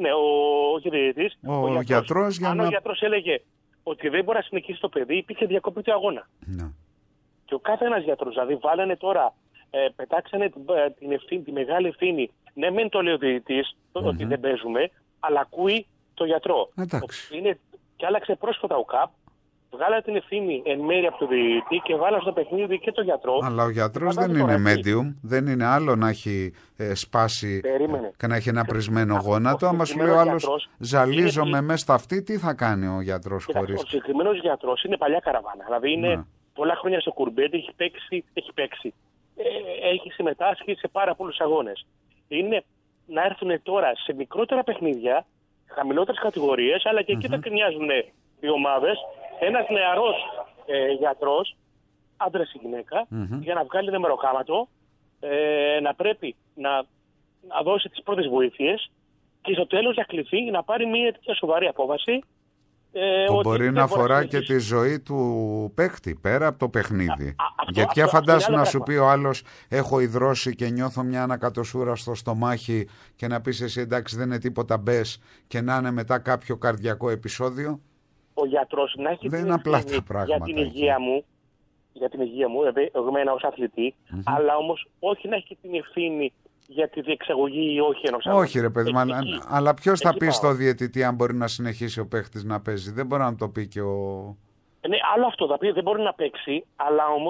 Ο γιατρός. Αν ο γιατρός έλεγε ότι δεν μπορεί να συνεχίσει το παιδί, υπήρχε διακοπή του αγώνα. Ναι. Και ο κάθε ένας γιατρός, δηλαδή βάλανε τώρα, πετάξανε τη μεγάλη ευθύνη. Ναι, μεν το λέει ο διαιτητής ότι δεν παίζουμε, αλλά ακούει το γιατρό. Και άλλαξε πρόσφατα ο ΚΑΠ, βγάλανε την ευθύνη εν μέρει από το διαιτητή και βάλανε στο παιχνίδι και το γιατρό. Αλλά ο γιατρός δεν είναι medium, δεν είναι άλλο να έχει σπάσει και να έχει ένα πρισμένο γόνατο. Άμα σου λέει ο άλλος ζαλίζομαι μέσα στα αυτή, τι θα κάνει ο γιατρός χωρίς. Ο συγκεκριμένος γιατρός είναι παλιά καραβάνα, δηλαδή είναι πολλά χρόνια στο κουρμπέτι, έχει παίξει. Έχει συμμετάσχει σε πάρα πολλούς αγώνες. Είναι να έρθουν τώρα σε μικρότερα παιχνίδια, χαμηλότερες κατηγορίες, αλλά και εκεί θα κρινιάζουν οι ομάδες. Ένας νεαρός γιατρός, άντρας ή γυναίκα, για να βγάλει μεροκάματο, να πρέπει να δώσει τις πρώτες βοήθειες και στο τέλος να κληθεί να πάρει μια τέτοια σοβαρή απόφαση. Που μπορεί να αφορά και τη ζωή του παίκτη πέρα από το παιχνίδι. Γιατί φαντάσου να σου πει ο άλλος έχω υδρώσει και νιώθω μια ανακατοσούρα στο στομάχι και να πεις εσύ εντάξει δεν είναι τίποτα μπες και να είναι μετά κάποιο καρδιακό επεισόδιο. Ο γιατρός να έχει δεν είναι απλά τα πράγματα για την υγεία μου, εμένα ως αθλητή, αλλά όμως όχι να έχει την ευθύνη για τη διεξαγωγή ή όχι ενός αγώνα. Όχι ρε παιδί, αλλά ποιος θα πει στο διαιτητή αν μπορεί να συνεχίσει ο παίχτης να παίζει. Δεν μπορεί να το πει και ο... Ναι, άλλο αυτό θα πει, δεν μπορεί να παίξει, αλλά όμως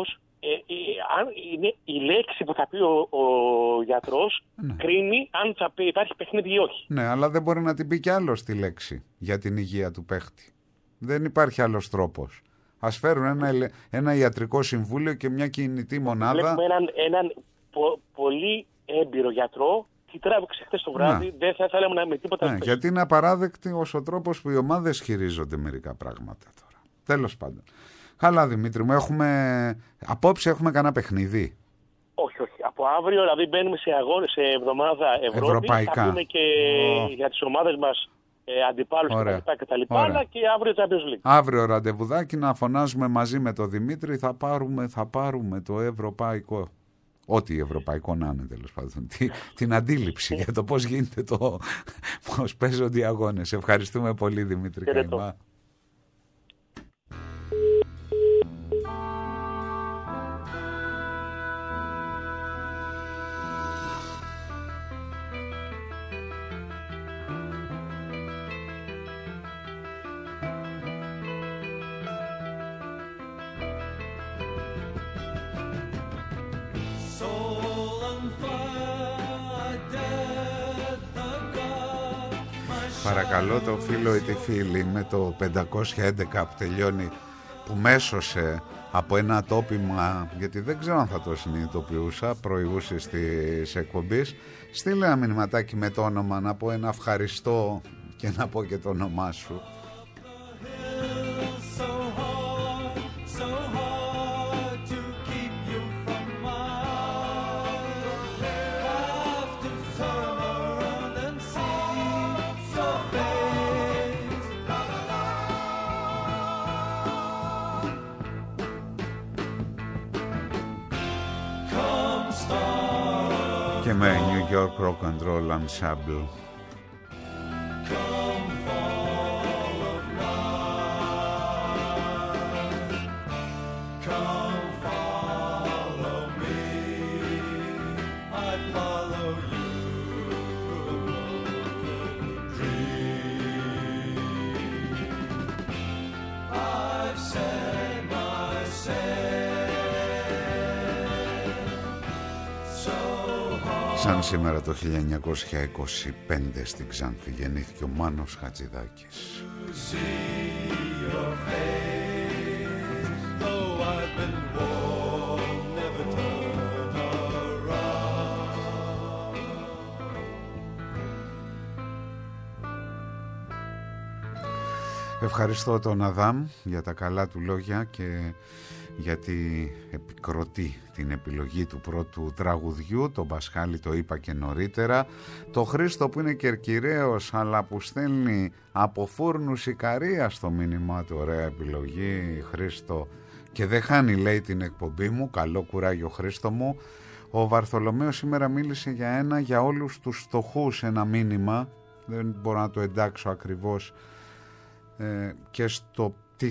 αν είναι η λέξη που θα πει ο γιατρός, κρίνει αν θα υπάρχει παιχνίδι ή όχι. Ναι, αλλά δεν μπορεί να την πει κι άλλος τη λέξη για την υγεία του παίχτη. Δεν υπάρχει άλλος τρόπος. Ας φέρουν ένα ιατρικό συμβούλιο και μια κινητή μονάδα. Βλέπουμε έναν πολύ έμπειρο γιατρό. Τι τράβηξε χθες το βράδυ, δεν θα έλεγα με τίποτα. Γιατί είναι απαράδεκτος ο τρόπος που οι ομάδες χειρίζονται μερικά πράγματα τώρα. Τέλος πάντων. Καλά, Δημήτρη μου, απόψε έχουμε κανένα παιχνίδι? Όχι. Από αύριο δηλαδή μπαίνουμε σε αγώνες, σε εβδομάδα Ευρώπη. Ευρωπαϊκά. Θα πούμε και για τις ομάδες μας αντιπάλους κτλ. Αλλά και αύριο Champions League. Αύριο ραντεβουδάκι να φωνάζουμε μαζί με τον Δημήτρη, θα πάρουμε το ευρωπαϊκό. Ό,τι ευρωπαϊκό να είναι, τέλος πάντων. Την αντίληψη για το πώς γίνεται πώς παίζονται οι αγώνες. Ευχαριστούμε πολύ, Δημήτρη Καϊμά. Παρακαλώ το φίλο ή τη φίλη με το 511 που τελειώνει, που μέσωσε από ένα τόπιμα, γιατί δεν ξέρω αν θα το συνειδητοποιούσα, προηγούσες της εκπομπής, στείλε ένα μηνυματάκι με το όνομα, να πω ένα ευχαριστώ και να πω και το όνομά σου. Και με New York Rock and Roll Ensemble. Σαν σήμερα το 1925 στην Ξάνθη γεννήθηκε ο Μάνος Χατζηδάκης. Ευχαριστώ τον Αδάμ για τα καλά του λόγια και γιατί επικροτεί την επιλογή του πρώτου τραγουδιού. Τον Πασχάλη το είπα και νωρίτερα. Το Χρήστο που είναι Κερκυραίος αλλά που στέλνει από Φούρνους Ικαρία στο μήνυμά του. Ωραία επιλογή, Χρήστο, και δεν χάνει, λέει, την εκπομπή μου. Καλό κουράγιο, Χρήστο μου. Ο Βαρθολομέος σήμερα μίλησε για όλους τους φτωχούς, ένα μήνυμα, δεν μπορώ να το εντάξω ακριβώς, και στο τι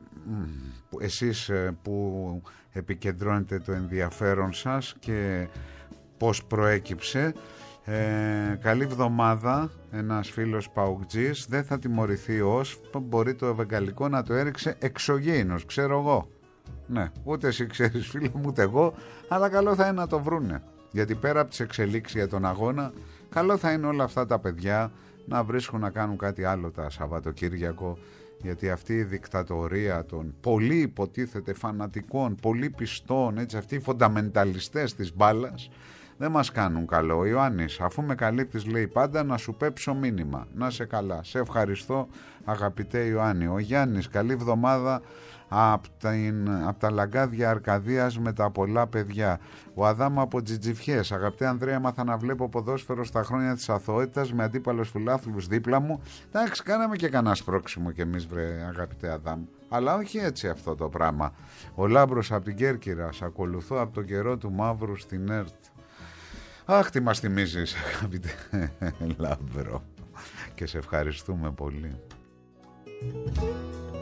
εσείς που επικεντρώνετε το ενδιαφέρον σας και πώς προέκυψε. Καλή εβδομάδα, ένας φίλος Παοκτζής. Δεν θα τιμωρηθεί μπορεί το Ευαγγαλικό να το έριξε εξωγήινος, ξέρω εγώ. Ναι, ούτε εσύ ξέρεις, φίλε μου, ούτε εγώ, αλλά καλό θα είναι να το βρούνε, γιατί πέρα από τις εξελίξεις για τον αγώνα, καλό θα είναι όλα αυτά τα παιδιά να βρίσκουν να κάνουν κάτι άλλο τα Σαββατοκύριακο, γιατί αυτή η δικτατορία των πολύ υποτίθεται φανατικών, πολύ πιστών, έτσι, αυτοί οι φονταμενταλιστές της μπάλας δεν μας κάνουν καλό. Ο Ιωάννης, αφού με καλύπτεις, λέει πάντα, να σου πέψω μήνυμα. Να σε καλά. Σε ευχαριστώ, αγαπητέ Ιωάννη. Ο Γιάννης, καλή εβδομάδα από τα λαγκάδια Αρκαδίας με τα πολλά παιδιά. Ο Αδάμ από Τζιτζιφιές, αγαπητέ Ανδρέα, έμαθα να βλέπω ποδόσφαιρο στα χρόνια της αθωότητας με αντίπαλους φιλάθλους δίπλα μου. Εντάξει, κάναμε και κανένα σπρώξιμο κι εμείς, βρε αγαπητέ Αδάμ, αλλά όχι έτσι αυτό το πράγμα. Ο Λάμπρος από την Κέρκυρα, σ' ακολουθώ από τον καιρό του Μαύρου στην ΕΡΤ. Αχ, τι μας θυμίζεις, αγαπητέ Λάμπρο, και σε ευχαριστούμε πολύ.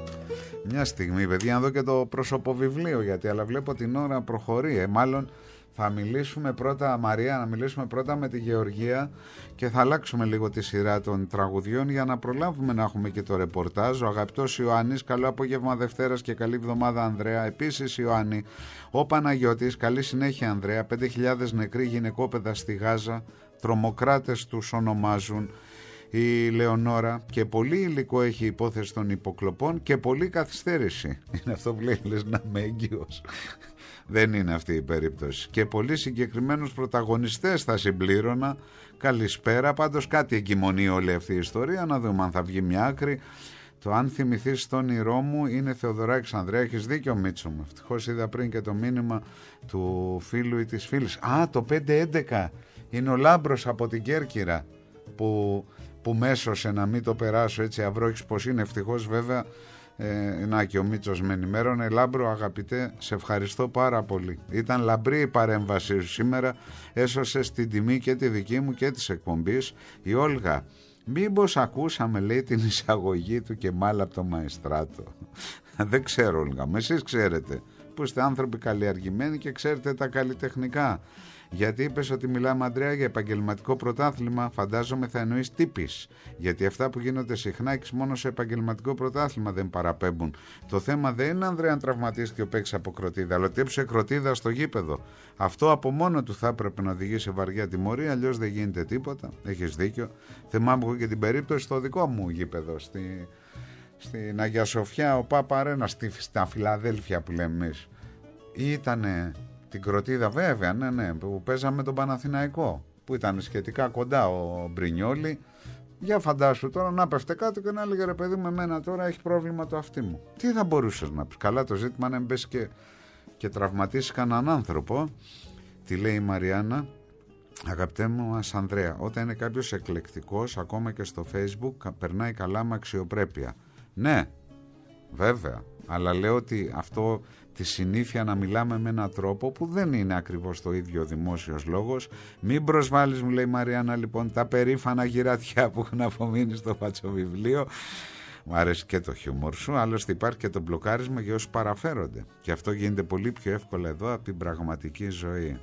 Μια στιγμή, παιδιά, να δω και το προσωποβιβλίο, γιατί αλλά βλέπω την ώρα προχωρεί. Μάλλον Θα μιλήσουμε πρώτα, Μαρία, να μιλήσουμε πρώτα με τη Γεωργία και θα αλλάξουμε λίγο τη σειρά των τραγουδιών για να προλάβουμε να έχουμε και το ρεπορτάζ. Ο αγαπητός Ιωάννης, καλό απόγευμα Δευτέρας και καλή εβδομάδα Ανδρέα. Επίσης Ιωάννη, ο Παναγιώτης, καλή συνέχεια Ανδρέα. 5.000 νεκροί γυναικόπαιδα στη Γάζα, τρομοκράτες τους ονομάζουν. Η Λεωνόρα, και πολύ υλικό έχει η υπόθεση των υποκλοπών και πολύ καθυστέρηση. Είναι αυτό που λέει, λες να είμαι έγκυος. Δεν είναι αυτή η περίπτωση. Και πολύ συγκεκριμένους πρωταγωνιστές θα συμπλήρωνα. Καλησπέρα. Πάντως κάτι εγκυμονεί όλη αυτή η ιστορία. Να δούμε αν θα βγει μια άκρη. Το αν θυμηθείς το όνειρό μου είναι Θεοδωράκης Ανδρέα. Έχεις δίκιο Μίτσο μου. Ευτυχώς είδα πριν και το μήνυμα του φίλου ή της φίλης. Το 511 είναι ο Λάμπρος από την Κέρκυρα που μέσωσε, να μην το περάσω έτσι αυρόχης πως είναι. Ευτυχώς βέβαια να και ο Μίτσος με ενημέρωνε. Λάμπρο αγαπητέ, σε ευχαριστώ πάρα πολύ. Ήταν λαμπρή η παρέμβασή σου σήμερα. Έσωσες την τιμή και τη δική μου και της εκπομπής. Η Όλγα, μήπως ακούσαμε λέει την εισαγωγή του και μάλλον από το Μαεστράτο. Δεν ξέρω Όλγα, εσείς ξέρετε που είστε άνθρωποι καλλιεργημένοι και ξέρετε τα καλλιτεχνικά. Γιατί είπες ότι μιλάμε Ανδρέα για επαγγελματικό πρωτάθλημα, φαντάζομαι θα εννοείς τύπης. Γιατί αυτά που γίνονται συχνά και μόνο σε επαγγελματικό πρωτάθλημα δεν παραπέμπουν. Το θέμα δεν είναι Ανδρέα αν τραυματίστηκε ο παίκτης από κροτίδα, αλλά ότι έψε κροτίδα στο γήπεδο. Αυτό από μόνο του θα έπρεπε να οδηγεί σε βαριά τιμωρία, αλλιώς δεν γίνεται τίποτα. Έχεις δίκιο. Θυμάμαι εγώ και την περίπτωση στο δικό μου γήπεδο, στην Αγία Σοφιά, ο Πάπα Αρένα, στα Φιλαδέλφια που λέμε εμείς. Ήτανε την κροτίδα βέβαια, ναι, που παίζαμε τον Παναθηναϊκό, που ήταν σχετικά κοντά ο Μπρινιόλι. Για φαντάσου τώρα να πέφτε κάτω και να έλεγε ρε παιδί με εμένα τώρα έχει πρόβλημα το αυτί μου. Τι θα μπορούσες να πεις? Καλά, το ζήτημα να μπες και τραυματίσεις κανέναν άνθρωπο. Τι λέει η Μαριάννα? Αγαπητέ μου Ανδρέα, όταν είναι κάποιος εκλεκτικός ακόμα και στο Facebook περνάει καλά με αξιοπρέπεια. Ναι, βέβαια, αλλά λέω ότι αυτό τη συνήθεια να μιλάμε με έναν τρόπο που δεν είναι ακριβώς το ίδιο δημόσιος λόγος. Μην προσβάλλεις, μου λέει η Μαριάννα, λοιπόν, τα περήφανα γυρατιά που έχουν απομείνει στο φατσοβιβλίο. Μου αρέσει και το χιούμορ σου, άλλωστε υπάρχει και το μπλοκάρισμα για όσους παραφέρονται. Και αυτό γίνεται πολύ πιο εύκολα εδώ από την πραγματική ζωή.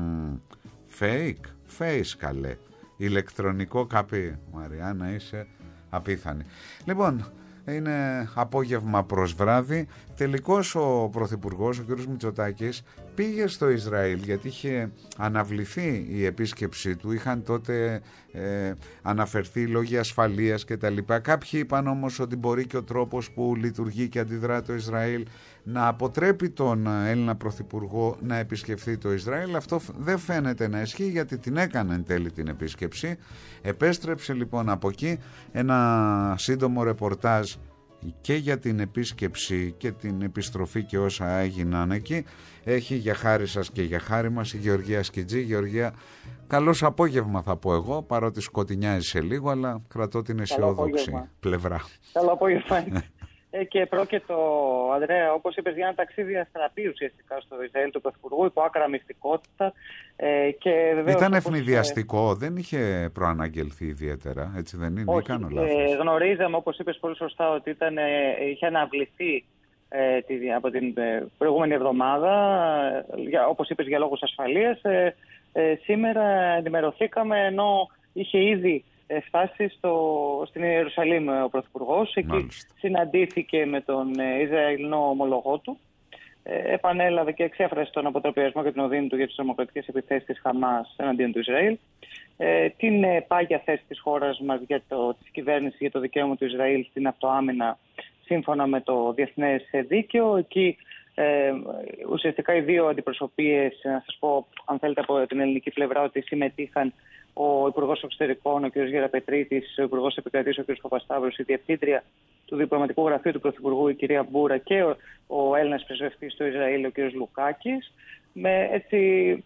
Fake, face καλέ. Ηλεκτρονικό καπί. Μαριάννα, είσαι απίθανη. Λοιπόν, είναι απόγευμα προς βράδυ. Τελικώς ο Πρωθυπουργός, ο κ. Μητσοτάκης, πήγε στο Ισραήλ γιατί είχε αναβληθεί η επίσκεψή του. Είχαν τότε αναφερθεί λόγοι ασφαλείας κτλ. Κάποιοι είπαν όμως ότι μπορεί και ο τρόπος που λειτουργεί και αντιδρά το Ισραήλ να αποτρέπει τον Έλληνα Πρωθυπουργό να επισκεφθεί το Ισραήλ. Αυτό δεν φαίνεται να ισχύει γιατί την έκανε εν τέλει την επίσκεψη. Επέστρεψε λοιπόν από εκεί. Ένα σύντομο ρεπορτάζ και για την επίσκεψη και την επιστροφή και όσα έγιναν εκεί έχει για χάρη σας και για χάρη μας η Γεωργία Σκιτζή. Γεωργία, καλώς απόγευμα θα πω εγώ, παρότι σκοτεινιάζει σε λίγο, αλλά κρατώ την αισιόδοξη πλευρά. Καλό απόγευμα. Και πρόκειτο, Ανδρέα, όπως είπες, για ένα ταξίδι αστραπή ουσιαστικά στο Ισραήλ του Πρωθυπουργού, υπό άκρα μυστικότητα. Ήταν ευνηδιαστικό, δεν είχε προαναγγελθεί ιδιαίτερα, έτσι δεν είναι? Όχι, γνωρίζαμε, όπως είπες πολύ σωστά, ότι είχε αναβληθεί από την προηγούμενη εβδομάδα, όπως είπες, για λόγους ασφαλείας. Σήμερα ενημερωθήκαμε, ενώ είχε ήδη φτάσει στην Ιερουσαλήμ ο Πρωθυπουργός. Εκεί συναντήθηκε με τον Ισραηλινό ομολογό του. Επανέλαβε και εξέφρασε τον αποτροπιασμό και την οδύνη του για τις τρομοκρατικές επιθέσεις της Χαμάς εναντίον του Ισραήλ. Την πάγια θέση της χώρας μας της κυβέρνησης για το δικαίωμα του Ισραήλ στην αυτοάμυνα σύμφωνα με το διεθνές δίκαιο. Εκεί ουσιαστικά οι δύο αντιπροσωπείες, να σας πω αν θέλετε από την ελληνική πλευρά, ότι συμμετείχαν ο Υπουργός Εξωτερικών, ο κ. Γεραπετρίτης, ο Υπουργός Επικρατείας, ο κ. Παπασταύρος, η Διευθύντρια του Διπλωματικού Γραφείου του Πρωθυπουργού, η κυρία Μπούρα, και ο Έλληνας πρεσβευτής στο Ισραήλ, ο κ. Λουκάκης, με έτσι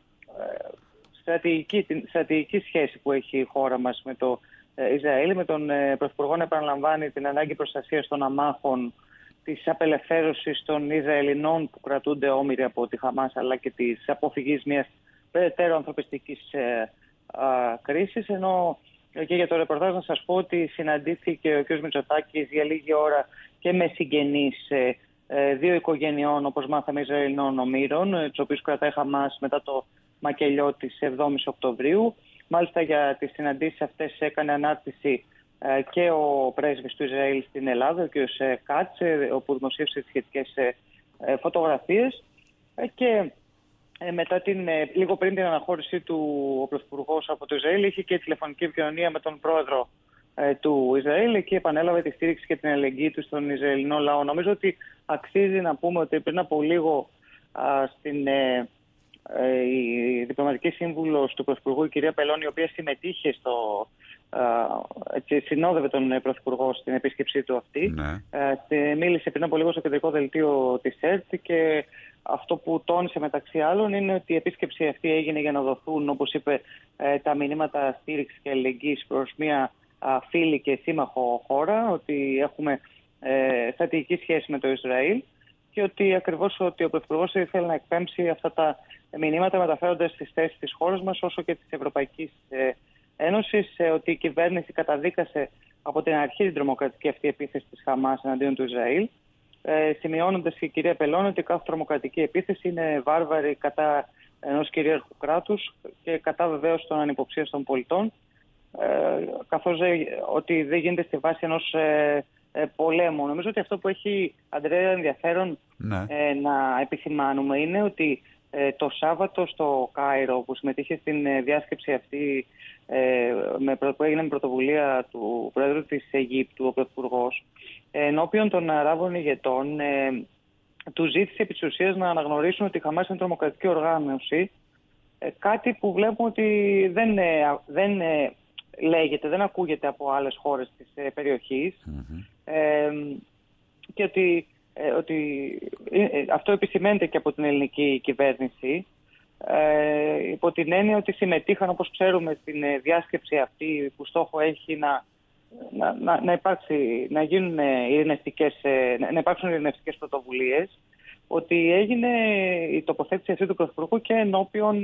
στρατηγική σχέση που έχει η χώρα μας με το Ισραήλ, με τον Πρωθυπουργό να επαναλαμβάνει την ανάγκη προστασίας των αμάχων, της απελευθέρωσης των Ισραηλινών που κρατούνται όμοιροι από τη Χαμάς, αλλά και της αποφυγής μιας περαιτέρω ανθρωπιστικής κρίσης. Ενώ και για το ρεπορτάζ να σας πω ότι συναντήθηκε ο κ. Μητσοτάκης για λίγη ώρα και με συγγενείς δύο οικογενειών, όπως μάθαμε, Ισραηλινών ομήρων, τους οποίους κρατάει Χαμάς μετά το μακελιό της 7ης Οκτωβρίου. Μάλιστα για τις συναντήσεις αυτές έκανε ανάρτηση και ο πρέσβης του Ισραήλ στην Ελλάδα, ο κ. Κάτς, όπου δημοσίευσε τις σχετικές φωτογραφίες. Και μετά λίγο πριν την αναχώρησή του ο Πρωθυπουργός από το Ισραήλ είχε και τηλεφωνική επικοινωνία με τον πρόεδρο του Ισραήλ. Εκεί επανέλαβε τη στήριξη και την αλληλεγγύη του στον Ισραηλινό λαό. Νομίζω ότι αξίζει να πούμε ότι πριν από λίγο η διπλωματική σύμβουλος του Πρωθυπουργού, η κυρία Πελώνη, η οποία συμμετείχε συνόδευε τον Πρωθυπουργό στην επίσκεψή του αυτή. Ναι. Μίλησε πριν από λίγο στο κεντρικό δελτίο της ΕΡΤ και αυτό που τόνισε μεταξύ άλλων είναι ότι η επίσκεψη αυτή έγινε για να δοθούν, όπως είπε, τα μηνύματα στήριξης και αλληλεγγύης προς μια φίλη και σύμμαχο χώρα, ότι έχουμε στρατηγική σχέση με το Ισραήλ και ότι ακριβώς ότι ο Πρωθυπουργός ήθελε να εκπέμψει αυτά τα μηνύματα μεταφέροντας τις θέσεις της χώρας μας όσο και της Ευρωπαϊκής Ένωσης, ότι η κυβέρνηση καταδίκασε από την αρχή την τρομοκρατική αυτή επίθεση της Χαμάς εναντίον του Ισραήλ, σημειώνοντας η κυρία Πελώνη ότι κάθε τρομοκρατική επίθεση είναι βάρβαρη κατά ενός κυρίαρχου κράτους και κατά βεβαίως των ανυποψίας των πολιτών, καθώς ότι δεν γίνεται στη βάση ενός πολέμου. Νομίζω ότι αυτό που έχει, Αντρέα, ενδιαφέρον να επισημάνουμε είναι ότι το Σάββατο στο Κάιρο, που συμμετείχε στην διάσκεψη αυτή που έγινε με πρωτοβουλία του Πρόεδρου της Αιγύπτου, ο Πρωθυπουργός, ενώπιον των Αράβων ηγετών, του ζήτησε επί της ουσίας να αναγνωρίσουν ότι η Χαμάς είναι τρομοκρατική οργάνωση, κάτι που βλέπουμε ότι δεν λέγεται, δεν ακούγεται από άλλες χώρες της περιοχής, και ότι αυτό επισημαίνεται και από την ελληνική κυβέρνηση, υπό την έννοια ότι συμμετείχαν, όπως ξέρουμε, στην διάσκεψη αυτή που στόχο έχει να υπάρξουν ειρηνευτικές πρωτοβουλίες, ότι έγινε η τοποθέτηση αυτή του Πρωθυπουργού και ενώπιον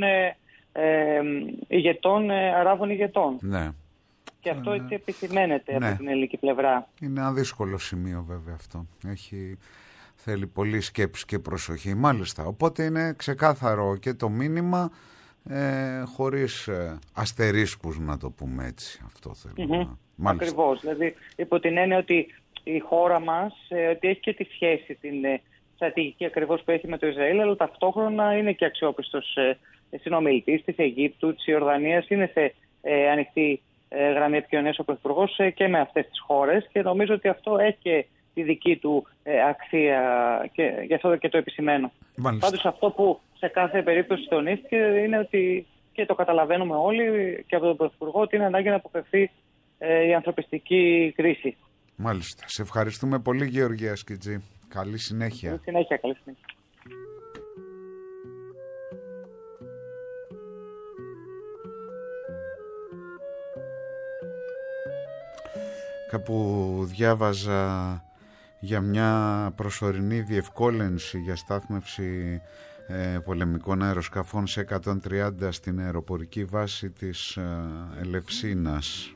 Αράβων ηγετών. Ναι. Και αυτό έτσι επισημαίνεται από την ελληνική πλευρά. Είναι ένα δύσκολο σημείο βέβαια αυτό. Θέλει πολλή σκέψη και προσοχή, μάλιστα. Οπότε είναι ξεκάθαρο και το μήνυμα, χωρίς αστερίσκους, να το πούμε έτσι. Αυτό θέλω να... Ακριβώς. Δηλαδή υπό την έννοια ότι η χώρα μας ότι έχει και τη σχέση, την στρατηγική ακριβώς που έχει με το Ισραήλ, αλλά ταυτόχρονα είναι και αξιόπιστος συνομιλητής της Αιγύπτου, της Ιορδανίας, είναι σε ανοιχτή γραμμή επικοινωνίας ο Πρωθυπουργός και με αυτές τις χώρες, και νομίζω ότι αυτό έχει και τη δική του αξία και γι' αυτό και το επισημαίνω. Πάντως αυτό που σε κάθε περίπτωση τονίστηκε είναι ότι, και το καταλαβαίνουμε όλοι και από τον Πρωθυπουργό, ότι είναι ανάγκη να αποφευθεί η ανθρωπιστική κρίση. Μάλιστα. Σε ευχαριστούμε πολύ, Γεωργία Σκιτζή. Καλή συνέχεια. Καλή συνέχεια. Κάπου διάβαζα για μια προσωρινή διευκόλυνση για στάθμευση πολεμικών αεροσκαφών σε 130 στην αεροπορική βάση της Ελευσίνας.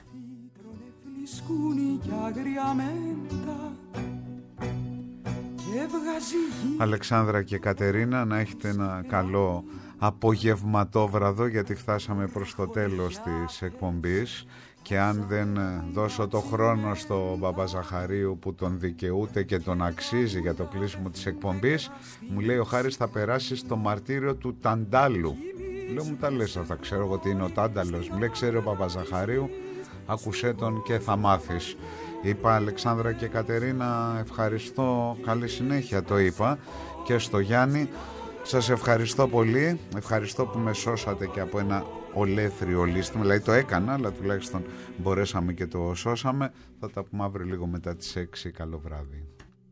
Αλεξάνδρα και Κατερίνα, να έχετε ένα καλό απογευματόβραδο, γιατί φτάσαμε προς το τέλος της εκπομπής. Και αν δεν δώσω το χρόνο στο Παπαζαχαρίου που τον δικαιούται και τον αξίζει για το κλείσιμο της εκπομπής, μου λέει ο Χάρης θα περάσει στο μαρτύριο του Ταντάλου. Λέω, μου τα λες αυτά, ξέρω εγώ τι είναι ο Τάνταλος. Μου λέει, ξέρει ο Παπαζαχαρίου, άκουσέ τον και θα μάθεις. Είπα, Αλεξάνδρα και Κατερίνα, ευχαριστώ, καλή συνέχεια, το είπα και στο Γιάννη. Σας ευχαριστώ πολύ, ευχαριστώ που με σώσατε και από ένα ολέθριο λίστημα, δηλαδή το έκανα, αλλά τουλάχιστον μπορέσαμε και το σώσαμε. Θα τα πούμε αύριο λίγο μετά τις 6. Καλό βράδυ.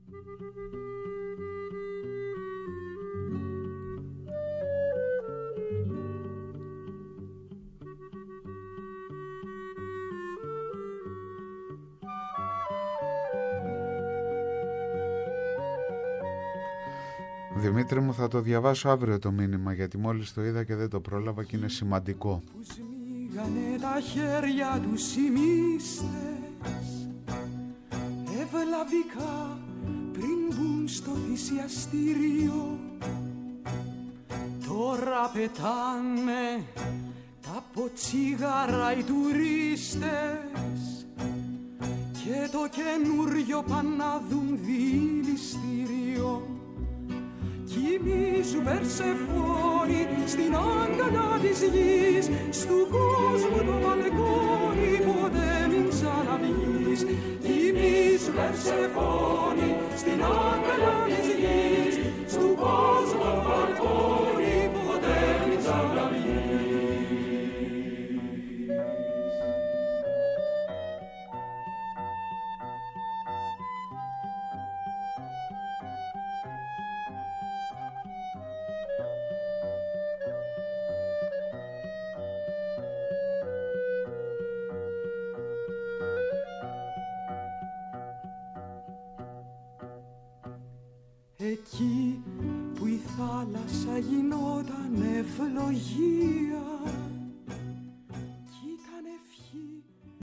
Δημήτρη μου, θα το διαβάσω αύριο το μήνυμα, γιατί μόλις το είδα και δεν το πρόλαβα και είναι σημαντικό. Που σμίγανε τα χέρια τους οι μύστες ευλαβικά πριν μπουν στο θυσιαστήριο. Το τώρα πετάνε τα ποτσίγαρα οι τουρίστες και το καινούριο πάνε να δουν δηληστήριο. Κοιμήσου Περσεφόνη στην αγκαλιά της γης, στου κόσμου το μπαλκόνι ποτέ μην ξαναβγείς. Κοιμήσου Περσεφόνη στην αγκαλιά της γης, στου κόσμου το μπαλκόνι ποτέ μην ξαναβγείς. Εκεί που η θάλασσα γινόταν ευλογία,